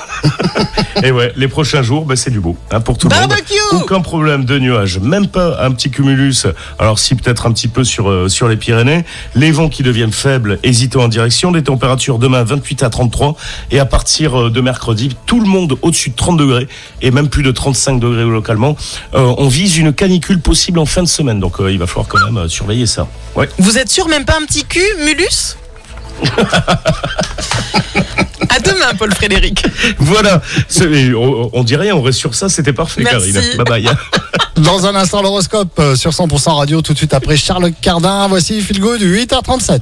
Et ouais, les prochains jours, c'est du beau. Pour tout le monde. Aucun problème de nuages. Même pas un petit cumulus. Alors si, peut-être un petit peu sur les Pyrénées. Les vents qui deviennent faibles, hésitant en direction. Les températures demain, 28 à 33. Et à partir de mercredi, tout le monde au-dessus de 30 degrés. Et même plus de 35 degrés localement. On vise une canicule possible en fin de semaine. Donc il va falloir quand même surveiller ça. Ouais. Vous êtes sûr, même pas un petit cul, Mulus? À demain, Paul Frédéric. Voilà, on dit rien, on reste sur ça, c'était parfait. Merci. Karine. Bye bye. Dans un instant, l'horoscope sur 100% radio, tout de suite après Charles Cardin. Voici Feel Good, 8h37.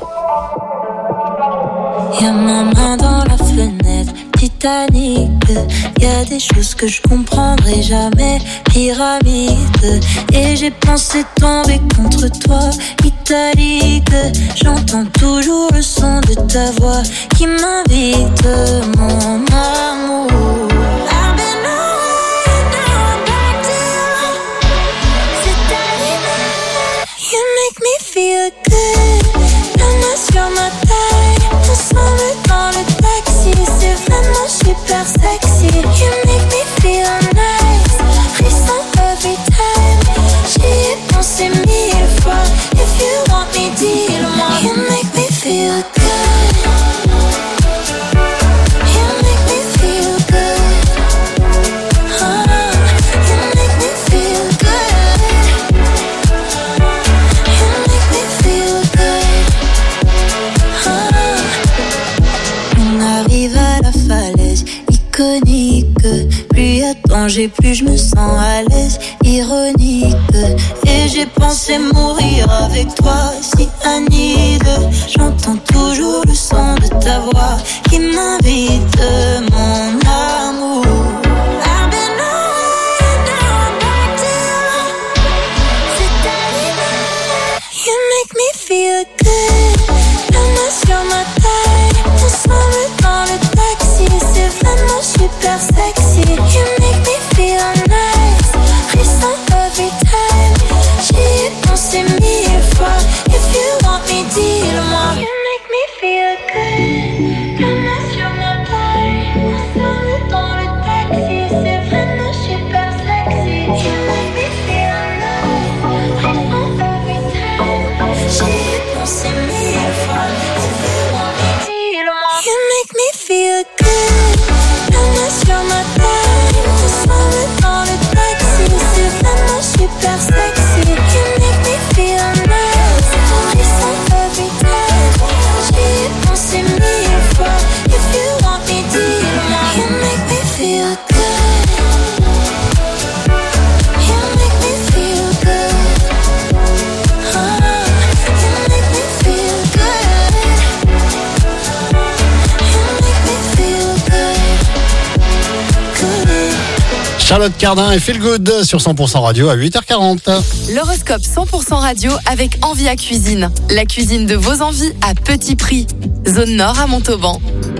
Y'a ma main dans la fenêtre, Titanic. Y'a des choses que je comprendrai jamais, pyramide. Et j'ai pensé tomber contre toi, italique. J'entends toujours le son de ta voix qui m'invite, mon amour. I've been away, now I'm back to you. C'est terminé. You make me feel good. La main sur ma taille, ensemble dans le taxi. C'est vraiment super sexy. You make me feel nice. Frisson every time. J'y ai pensé 1000 fois. If you want me, dis-le-moi. You make me feel good. You make me feel good. You make me feel good. You make me feel good. On arrive à la falaise iconique. Plus y a danger, plus je me sens à l'aise. Ironique. Et j'ai pensé mourir avec toi, si Anide. J'entends toujours le son de ta voix qui m'invite, mon amour. I've been away, now I'm back to you. C'est terminé. You make me feel good. La main sur ma taille, ensemble dans le taxi. C'est vraiment super sexy. You make me feel nice. Frisson every time. J'y ai pensé 1000 fois. If you want me, dis-le-moi. You make me feel good. La main sur ma taille, ensemble dans le taxi. C'est vraiment super sexy. You make me feel nice. Frisson every time. J'y ai pensé 1000 fois. If you want me, dis-le-moi. You make me feel good. La main sur ma taille, ensemble dans le taxi. C'est vraiment super sexy. You make me feel nice. Frisson every time. J'y ai pensé 1000 Charlotte Cardin et Feel Good sur 100% Radio à 8h40. L'horoscope 100% radio avec Envia Cuisine. La cuisine de vos envies à petit prix. Zone Nord à Montauban.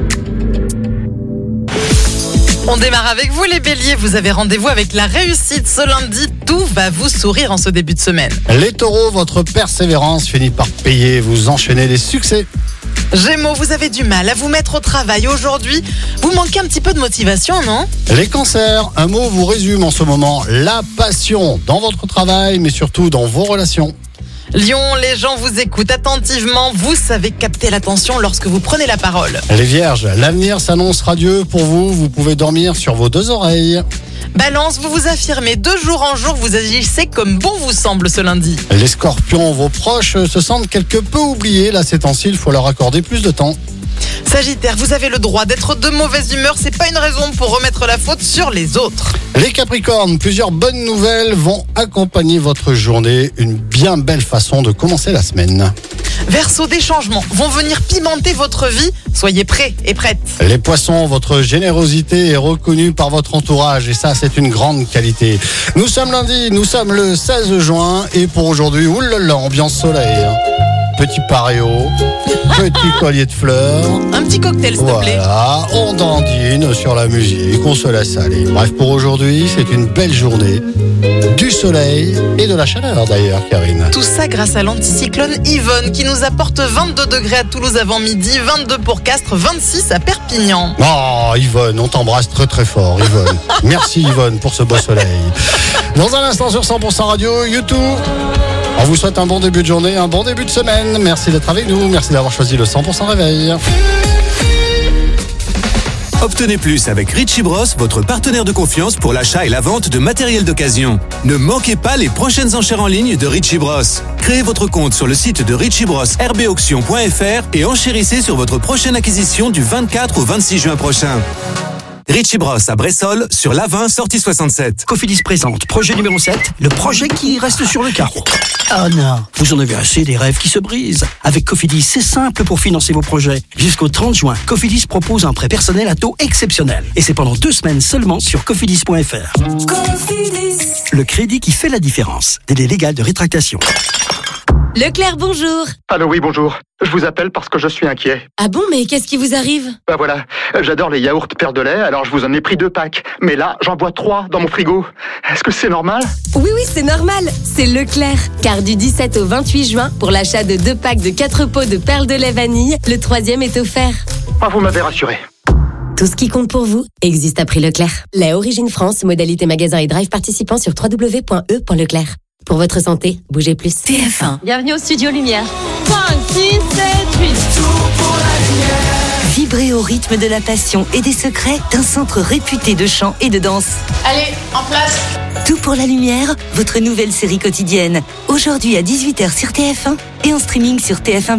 On démarre avec vous les béliers, vous avez rendez-vous avec la réussite ce lundi, tout va vous sourire en ce début de semaine. Les taureaux, votre persévérance finit par payer, vous enchaînez les succès. Gémeaux, vous avez du mal à vous mettre au travail aujourd'hui, vous manquez un petit peu de motivation, non ? Les cancers, un mot vous résume en ce moment, la passion dans votre travail mais surtout dans vos relations. Lion, les gens vous écoutent attentivement, vous savez capter l'attention lorsque vous prenez la parole. Les vierges, l'avenir s'annonce radieux pour vous, vous pouvez dormir sur vos deux oreilles. Balance, vous vous affirmez de jour en jour, vous agissez comme bon vous semble ce lundi. Les scorpions, vos proches se sentent quelque peu oubliés, là ces temps-ci, il faut leur accorder plus de temps. Sagittaire, vous avez le droit d'être de mauvaise humeur, c'est pas une raison pour remettre la faute sur les autres. Les Capricornes, plusieurs bonnes nouvelles vont accompagner votre journée, une bien belle façon de commencer la semaine. Verseau, des changements vont venir pimenter votre vie, soyez prêts et prêtes. Les Poissons, votre générosité est reconnue par votre entourage et ça c'est une grande qualité. Nous sommes lundi, nous sommes le 16 juin et pour aujourd'hui, oulala, ambiance soleil. Petit pareo, petit collier de fleurs. Un petit cocktail, s'il te plaît. Voilà, on dandine sur la musique, on se laisse aller. Bref, pour aujourd'hui, c'est une belle journée. Du soleil et de la chaleur d'ailleurs, Karine. Tout ça grâce à l'anticyclone Yvonne qui nous apporte 22 degrés à Toulouse avant midi, 22 pour Castres, 26 à Perpignan. Oh, Yvonne, on t'embrasse très très fort, Yvonne. Merci Yvonne pour ce beau soleil. Dans un instant sur 100% Radio, YouTube. On vous souhaite un bon début de journée, un bon début de semaine. Merci d'être avec nous, merci d'avoir choisi le 100% réveil. Obtenez plus avec Richie Bros, votre partenaire de confiance pour l'achat et la vente de matériel d'occasion. Ne manquez pas les prochaines enchères en ligne de Richie Bros. Créez votre compte sur le site de Richie Bros, rbauction.fr et enchérissez sur votre prochaine acquisition du 24 au 26 juin prochain. Richie Bros à Bressol, sur l'A20, sortie 67. Cofidis présente, projet numéro 7, le projet qui reste sur le carreau. Oh non, vous en avez assez des rêves qui se brisent. Avec Cofidis, c'est simple pour financer vos projets. Jusqu'au 30 juin, Cofidis propose un prêt personnel à taux exceptionnel. Et c'est pendant 2 semaines seulement sur cofidis.fr. Cofidis. Le crédit qui fait la différence. Délai légal de rétractation. Leclerc, bonjour. Allô, oui, bonjour. Je vous appelle parce que je suis inquiet. Ah bon, mais qu'est-ce qui vous arrive ? Bah voilà, j'adore les yaourts Père de lait, alors je vous en ai pris 2 packs. Mais là, j'en bois 3 dans mon frigo. Est-ce que c'est normal ? Oui, c'est normal. C'est Leclerc. Car du 17 au 28 juin, pour l'achat de 2 packs de 4 pots de perles de lait vanille, le 3e est offert. Ah, vous m'avez rassuré. Tout ce qui compte pour vous existe à prix Leclerc. Lait Origine France, modalité magasin et drive participant sur www.e.leclerc. Pour votre santé, bougez plus. TF1. Bienvenue au Studio Lumière. 5, 6, 7, 8. Tout pour la lumière. Vibrez au rythme de la passion et des secrets d'un centre réputé de chant et de danse. Allez, en place. Tout pour la lumière, votre nouvelle série quotidienne. Aujourd'hui à 18h sur TF1 et en streaming sur TF1+.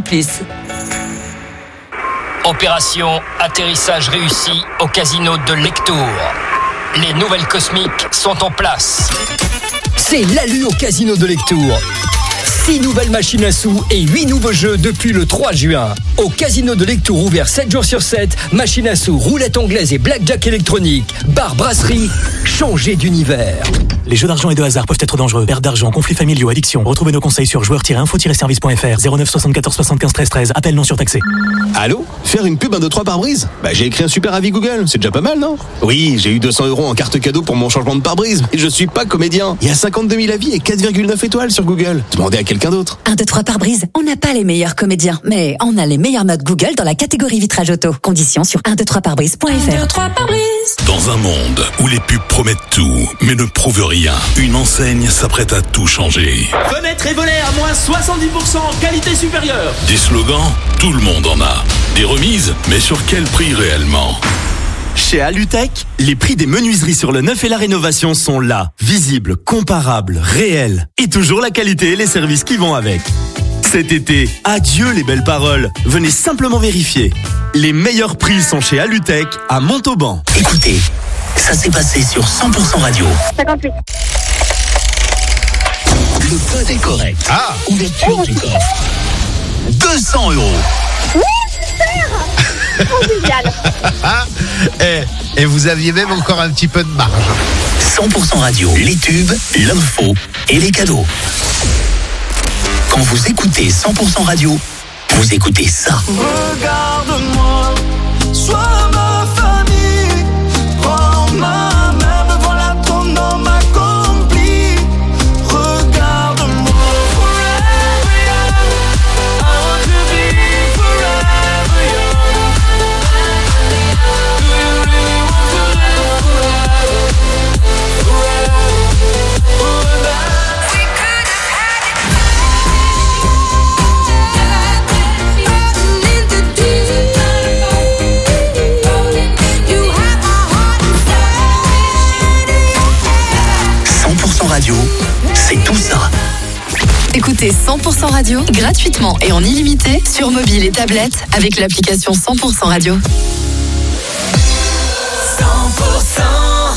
Opération atterrissage réussi au casino de Lectour. Les nouvelles cosmiques sont en place. C'est l'alu au casino de Lectour. 6 nouvelles machines à sous et 8 nouveaux jeux depuis le 3 juin. Au casino de Lectour ouvert 7 jours sur 7, machines à sous, roulette anglaise et blackjack électronique, bar, brasserie, changez d'univers. Les jeux d'argent et de hasard peuvent être dangereux. Perte d'argent, conflits familiaux, addiction. Retrouvez nos conseils sur joueurs-info-service.fr 09 74 75 13 13. Appel non surtaxé. Allô ? Faire une pub 1, 2, 3 par brise ? J'ai écrit un super avis Google, c'est déjà pas mal, non ? Oui, j'ai eu 200 € en carte cadeau pour mon changement de pare-brise, mais je suis pas comédien. Il y a 52 000 avis et 4,9 étoiles sur Google. Demandez à quelqu'un d'autre. 1, 2, 3 pare-brise. On n'a pas les meilleurs comédiens, mais on a les meilleures notes Google dans la catégorie vitrage auto. Conditions sur 123pare-brise.fr. 1, 2, 3 pare-brise. Dans un monde où les pubs promettent tout, mais ne prouvent rien, une enseigne s'apprête à tout changer. Fenêtre et volets à moins 70%, qualité supérieure. Des slogans, tout le monde en a. Des remises, mais sur quel prix réellement ? Chez Alutech, les prix des menuiseries sur le neuf et la rénovation sont là. Visibles, comparables, réels. Et toujours la qualité et les services qui vont avec. Cet été, adieu les belles paroles. Venez simplement vérifier. Les meilleurs prix sont chez Alutech à Montauban. Écoutez, ça s'est passé sur 100% Radio. 58. Le code est correct. Ah. Ouverture du coffre. 200 €. Oui, super. Oh, génial. et vous aviez même encore un petit peu de marge. 100% radio, les tubes, l'info et les cadeaux. Quand vous écoutez 100% radio, vous écoutez ça. Regarde-moi, sois ma famille, prends ma main, me voilà ton homme accompli. Regarde-moi, forever young, I want to be forever young. Do you really want to live forever, forever, forever? We could have had it in the deep. You have my heart inside. 100% radio, c'est tout ça. Écoutez 100% radio gratuitement et en illimité sur mobile et tablette avec l'application 100% radio. 100%.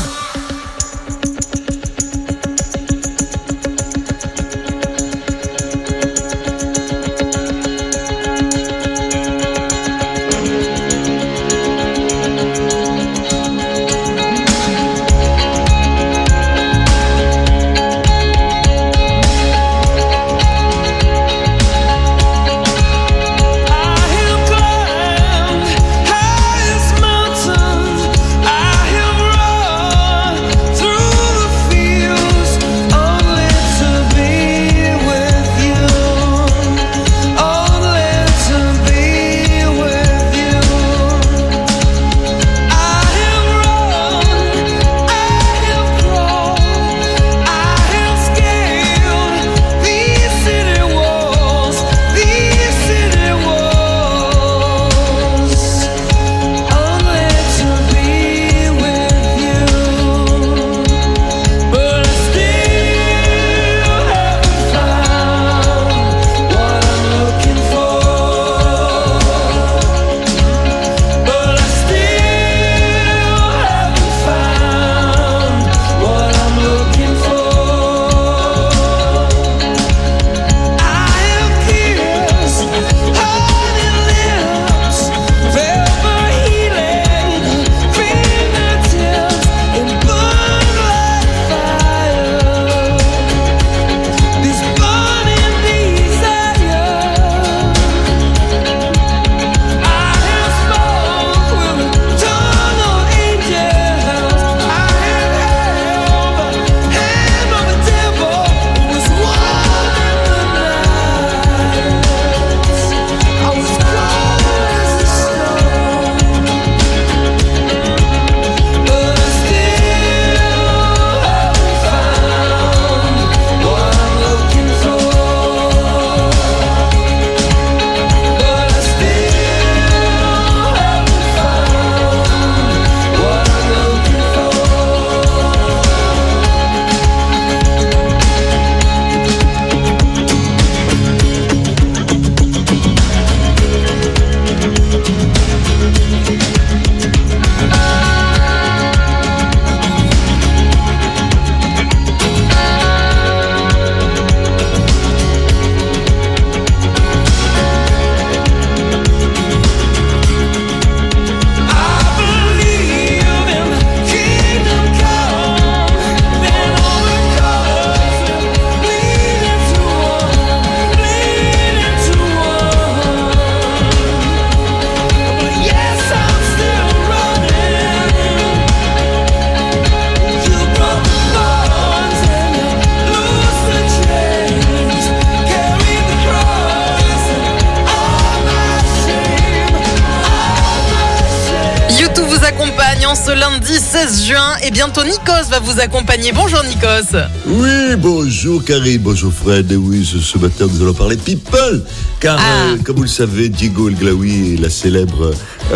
Ce lundi 16 juin et bientôt Nikos va vous accompagner. Bonjour Nikos. Oui, bonjour Karine, bonjour Fred. Et oui, ce matin nous allons parler people. Car comme vous le savez, Diego El Glaoui et la célèbre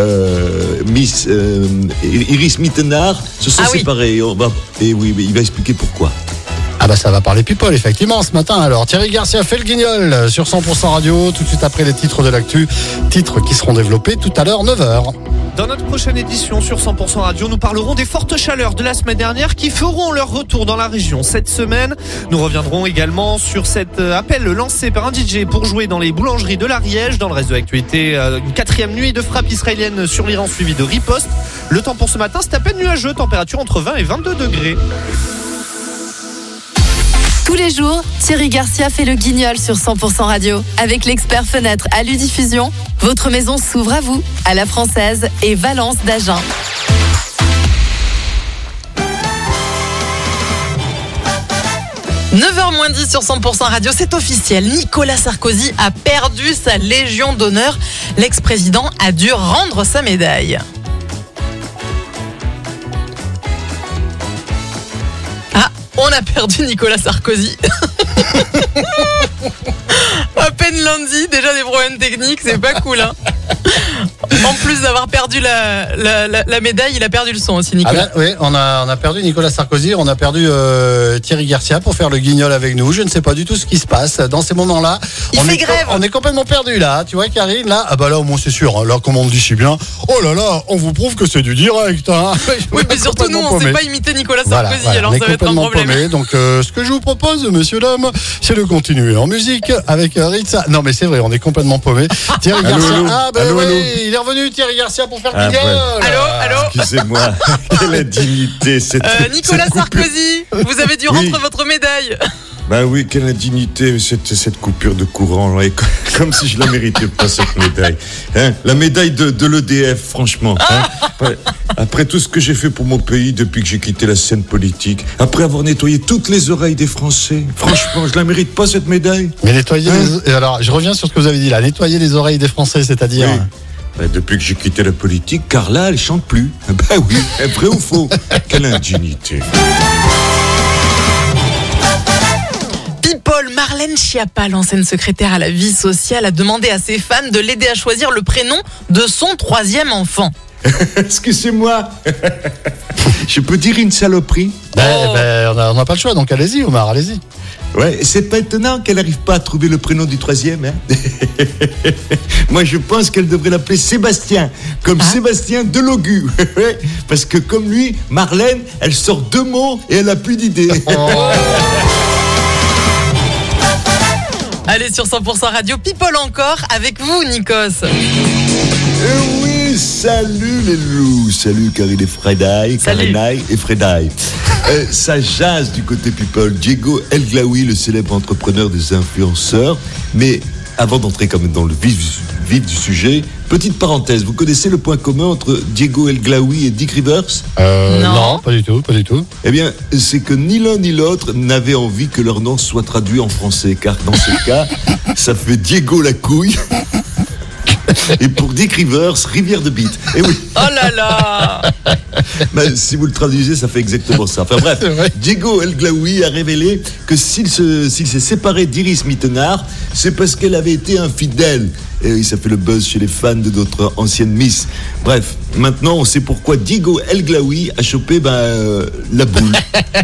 Miss Iris Mittenard se sont séparés. Et oui, mais il va expliquer pourquoi. Ah bah ça va parler people effectivement ce matin. Alors Thierry Garcia fait le guignol sur 100% radio tout de suite après les titres de l'actu, titres qui seront développés tout à l'heure 9h. Dans notre prochaine édition sur 100% Radio, nous parlerons des fortes chaleurs de la semaine dernière qui feront leur retour dans la région cette semaine. Nous reviendrons également sur cet appel lancé par un DJ pour jouer dans les boulangeries de l'Ariège. Dans le reste de l'actualité, une 4e nuit de frappe israélienne sur l'Iran suivie de riposte. Le temps pour ce matin, c'est à peine nuageux, température entre 20 et 22 degrés. Tous les jours, Thierry Garcia fait le guignol sur 100% Radio. Avec l'expert fenêtre Aludiffusion, votre maison s'ouvre à vous, à la Française et Valence d'Agen. « 9h moins 10 sur 100% Radio, c'est officiel. Nicolas Sarkozy a perdu sa Légion d'honneur. L'ex-président a dû rendre sa médaille. On a perdu Nicolas Sarkozy. À peine lundi, déjà des problèmes techniques, c'est pas cool. Hein. En plus d'avoir perdu la médaille, il a perdu le son aussi, Nicolas. Ah ben, oui, on a perdu Nicolas Sarkozy, on a perdu Thierry Garcia pour faire le guignol avec nous. Je ne sais pas du tout ce qui se passe dans ces moments-là. Il fait grève. On est complètement perdu là, tu vois Karine, là. Ah bah là au moins c'est sûr, hein. Là comme on le dit si bien. Oh là là, on vous prouve que c'est du direct. Hein. Oui, mais surtout nous, on ne sait pas imiter Nicolas Sarkozy, voilà, alors ça va être un problème. Paumé. Donc ce que je vous propose, messieurs dames, c'est de continuer en musique avec Ritza. Non mais c'est vrai, on est complètement paumé. Thierry Garcia. Ah ben oui, il est revenu Thierry Garcia pour faire le guignol. Allô. Excusez-moi, quelle indignité Nicolas Sarkozy, vous avez dû rendre votre médaille. Ben oui, quelle indignité, cette coupure de courant, là, comme si je la méritais pas, cette médaille. Hein, la médaille de l'EDF, franchement. Hein, après tout ce que j'ai fait pour mon pays depuis que j'ai quitté la scène politique, après avoir nettoyé toutes les oreilles des Français, franchement, je la mérite pas, cette médaille. Mais nettoyer alors, je reviens sur ce que vous avez dit là, nettoyer les oreilles des Français, c'est-à-dire... Oui. Depuis que j'ai quitté la politique, Carla, elle chante plus. Ben oui, vrai ou faux? Quelle indignité. Marlène Schiappa, l'ancienne secrétaire à la vie sociale, a demandé à ses fans de l'aider à choisir le prénom de son 3e enfant. Excusez-moi. Je peux dire une saloperie? On n'a pas le choix, donc allez-y Omar, allez-y. Ouais, c'est pas étonnant qu'elle n'arrive pas à trouver le prénom du 3e. Hein. Moi, je pense qu'elle devrait l'appeler Sébastien, comme Sébastien Delogu. Parce que comme lui, Marlène, elle sort 2 mots et elle a plus d'idées. Allez, sur 100% Radio, People encore, avec vous, Nikos. Oui, salut les loups. Salut Karine et Fredaï. Karinaï et Fredaï. Ça jase du côté People. Diego El Glaoui, le célèbre entrepreneur des influenceurs. Mais avant d'entrer quand même dans le vif du sujet, petite parenthèse, vous connaissez le point commun entre Diego El Glaoui et Dick Rivers? Non, pas du tout. Eh bien, c'est que ni l'un ni l'autre n'avaient envie que leur nom soit traduit en français, car dans ce cas, ça fait Diego la couille. Et pour Dick Rivers, rivière de bite. Et oui. Oh là là. Si vous le traduisez, ça fait exactement ça. Enfin bref, Diego El Glaoui a révélé que s'il s'est séparé d'Iris Mittenard, c'est parce qu'elle avait été infidèle. Et oui, ça fait le buzz chez les fans de d'autres anciennes Miss. Bref, maintenant on sait pourquoi Diego El Glaoui a chopé la boule.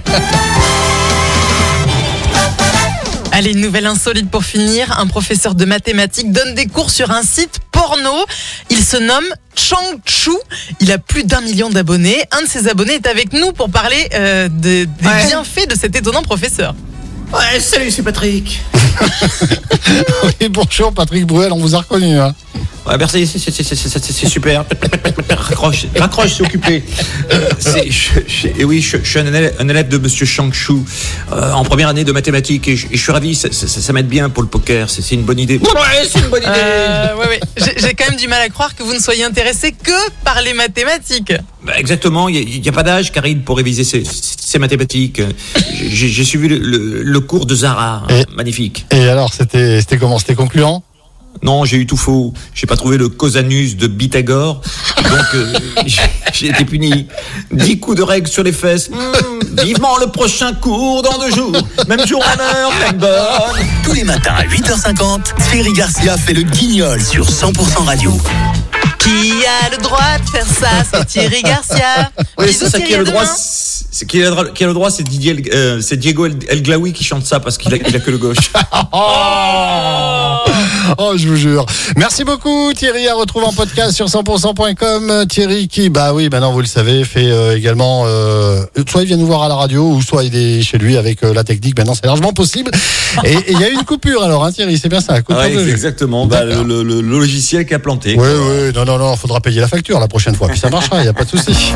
Allez, une nouvelle insolite pour finir. Un professeur de mathématiques donne des cours sur un site porno. Il se nomme Chang Chu. Il a plus d'1 million d'abonnés. Un de ses abonnés est avec nous pour parler des bienfaits de cet étonnant professeur. Ouais, salut, c'est Patrick. Oui, bonjour Patrick Bruel, on vous a reconnu. Hein. Ouais, merci, c'est super. Raccroche, c'est occupé. Et oui, je suis un élève de Monsieur Chang Chu en première année de mathématiques et je suis ravi, ça m'aide bien pour le poker, c'est une bonne idée. Ouais, c'est une bonne idée. Ouais. J'ai quand même du mal à croire que vous ne soyez intéressé que par les mathématiques. Exactement, il n'y a pas d'âge, Karine, pour réviser ces mathématiques. J'ai suivi le cours de Zara, magnifique. Et alors, c'était comment? C'était concluant? Non, j'ai eu tout faux. J'ai pas trouvé le cosanus de Pythagore. Donc, j'ai été puni. 10 coups de règle sur les fesses. Vivement le prochain cours dans 2 jours. Même jour, même heure, même bonne. Tous les matins à 8h50, Thierry Garcia fait le guignol sur 100% Radio. Qui a le droit de faire ça? C'est Thierry Garcia. Oui, c'est ça qui a le droit. Qui a le droit, c'est Diego El Glaoui qui chante ça parce qu'il a que le gauche. Oh, je vous jure. Merci beaucoup Thierry, à retrouver en podcast sur 100%.com. Thierry qui, bah oui, maintenant vous le savez, fait également, soit il vient nous voir à la radio, ou soit il est chez lui avec la technique. Maintenant c'est largement possible. Et il y a eu une coupure alors, hein, Thierry, c'est bien ça. Ouais, exactement. Bah, le logiciel qui a planté. Oui, non, faudra payer la facture la prochaine fois. Puis ça marchera, il n'y a pas de souci.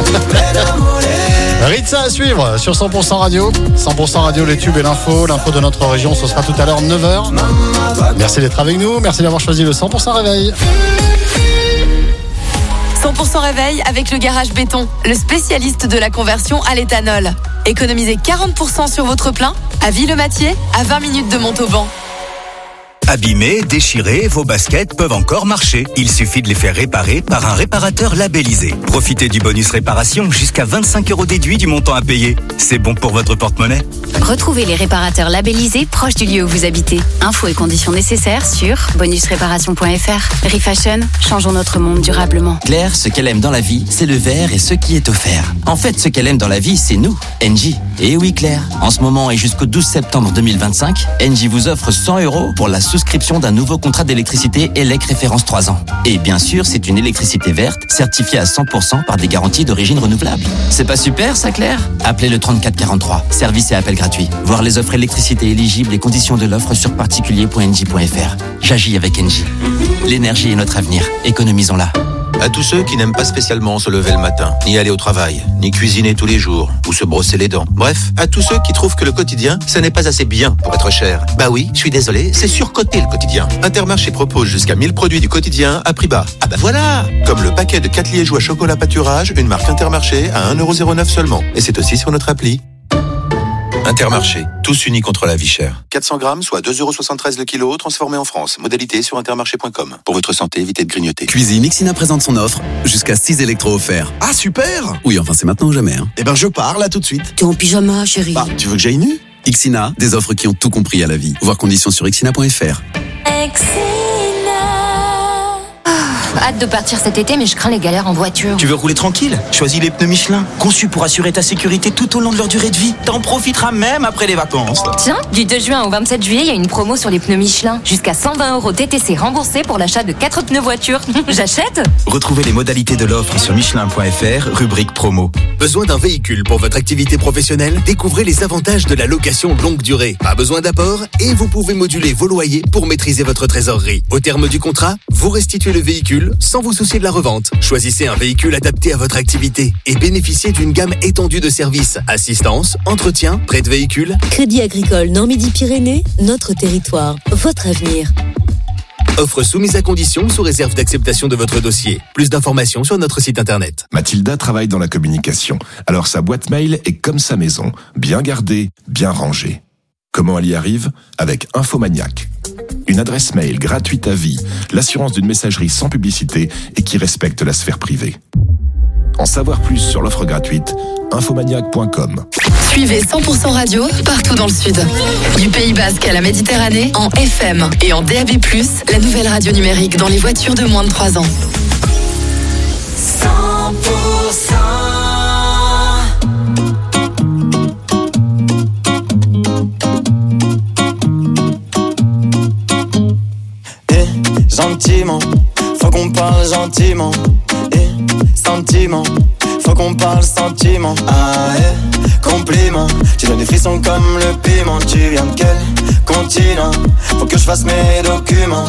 Ritza à suivre sur 100% Radio. 100% Radio, les tubes et l'info. L'info de notre région, ce sera tout à l'heure 9h. Merci d'être avec nous. Merci d'avoir choisi le 100% Réveil. 100% Réveil avec le Garage Béton, le spécialiste de la conversion à l'éthanol. Économisez 40% sur votre plein à Ville-Mathieu, à 20 minutes de Montauban. Abîmés, déchirés, vos baskets peuvent encore marcher. Il suffit de les faire réparer par un réparateur labellisé. Profitez du bonus réparation jusqu'à 25 € déduit du montant à payer. C'est bon pour votre porte-monnaie. Retrouvez les réparateurs labellisés proches du lieu où vous habitez. Infos et conditions nécessaires sur bonusréparation.fr. Refashion, changeons notre monde durablement. Claire, ce qu'elle aime dans la vie, c'est le verre et ce qui est offert. En fait, ce qu'elle aime dans la vie, c'est nous, Engie. Et oui, Claire, en ce moment et jusqu'au 12 septembre 2025, Engie vous offre 100 € pour la souscription d'un nouveau contrat d'électricité ELEC référence 3 ans. Et bien sûr, c'est une électricité verte, certifiée à 100% par des garanties d'origine renouvelable. C'est pas super, ça, Claire? Appelez le 3443. Service et appel gratuit. Voir les offres électricité éligibles et conditions de l'offre sur particulier.engie.fr. J'agis avec Engie. L'énergie est notre avenir. Économisons-la. À tous ceux qui n'aiment pas spécialement se lever le matin, ni aller au travail, ni cuisiner tous les jours, ou se brosser les dents. Bref, à tous ceux qui trouvent que le quotidien, ça n'est pas assez bien pour être cher. Bah oui, je suis désolé, c'est surcoté le quotidien. Intermarché propose jusqu'à 1000 produits du quotidien à prix bas. Ah bah voilà! Comme le paquet de 4 liégeois chocolat pâturage, une marque Intermarché à 1,09 € seulement. Et c'est aussi sur notre appli. Intermarché, tous unis contre la vie chère. 400 grammes, soit 2,73 € le kilo, transformé en France. Modalité sur intermarché.com. Pour votre santé, évitez de grignoter. Cuisine Ixina présente son offre, jusqu'à 6 électros offerts. Ah super! Oui, enfin c'est maintenant ou jamais. Hein. Eh ben je pars là tout de suite. T'es en pyjama, chérie. Bah, tu veux que j'aille nu? Ixina, des offres qui ont tout compris à la vie. Voir conditions sur ixina.fr. Hâte de partir cet été, mais je crains les galères en voiture. Tu veux rouler tranquille? Choisis les pneus Michelin, conçus pour assurer ta sécurité tout au long de leur durée de vie. T'en profiteras même après les vacances. Tiens, du 2 juin au 27 juillet, il y a une promo sur les pneus Michelin. Jusqu'à 120 € TTC remboursés pour l'achat de 4 pneus voiture. J'achète? Retrouvez les modalités de l'offre sur michelin.fr, rubrique promo. Besoin d'un véhicule pour votre activité professionnelle? Découvrez les avantages de la location longue durée. Pas besoin d'apport et vous pouvez moduler vos loyers pour maîtriser votre trésorerie. Au terme du contrat, vous restituez le véhicule sans vous soucier de la revente. Choisissez un véhicule adapté à votre activité et bénéficiez d'une gamme étendue de services. Assistance, entretien, prêt de véhicule. Crédit agricole Nord-Midi-Pyrénées, notre territoire, votre avenir. Offre soumise à condition sous réserve d'acceptation de votre dossier. Plus d'informations sur notre site internet. Mathilda travaille dans la communication. Alors sa boîte mail est comme sa maison. Bien gardée, bien rangée. Comment elle y arrive? Avec Infomaniac. Une adresse mail gratuite à vie, l'assurance d'une messagerie sans publicité et qui respecte la sphère privée. En savoir plus sur l'offre gratuite, infomaniac.com. Suivez 100% Radio partout dans le Sud. Du Pays Basque à la Méditerranée, en FM et en DAB+, la nouvelle radio numérique dans les voitures de moins de 3 ans. 100%. Gentiment, faut qu'on parle gentiment. Et sentiment, faut qu'on parle sentiment. Ah compliment, tu donnes des frissons comme le piment. Tu viens de quel continent? Faut que je fasse mes documents.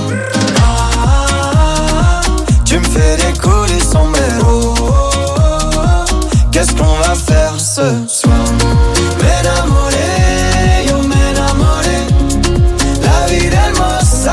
Tu me fais décoller son mélo. Qu'est-ce qu'on va faire ce soir? M'enamoré, yo m'enamoré. La vie d'Hermosa.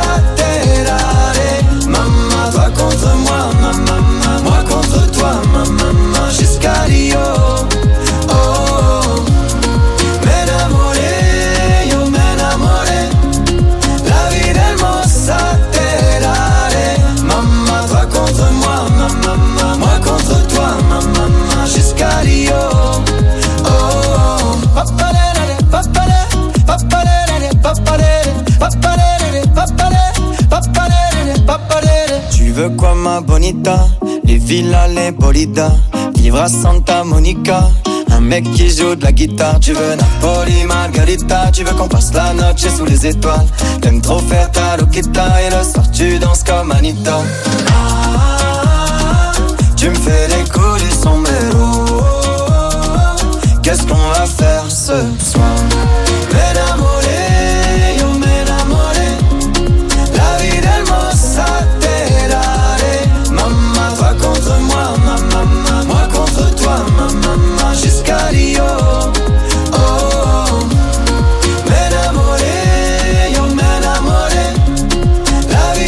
Contre moi, moi contre toi, jusqu'à Rio. Oh, oh. M'enamoré, yo m'enamoré. La vie d'Hermosa te daré. Maman, toi contre moi, moi contre toi, jusqu'à Rio. Oh, oh. Papalele, papalele, papalele, papalele, papalele, papalele, papalele, papalele. Tu veux quoi ma bonita? Les villas, les bolidas. Vivre à Santa Monica, Un mec qui joue de la guitare, tu veux Napoli, Margarita. Tu veux qu'on passe la noche sous les étoiles. T'aimes trop faire ta loquita et le soir tu danses comme Anita. Tu me fais des coups du sombrero. Qu'est-ce qu'on va faire ce soir?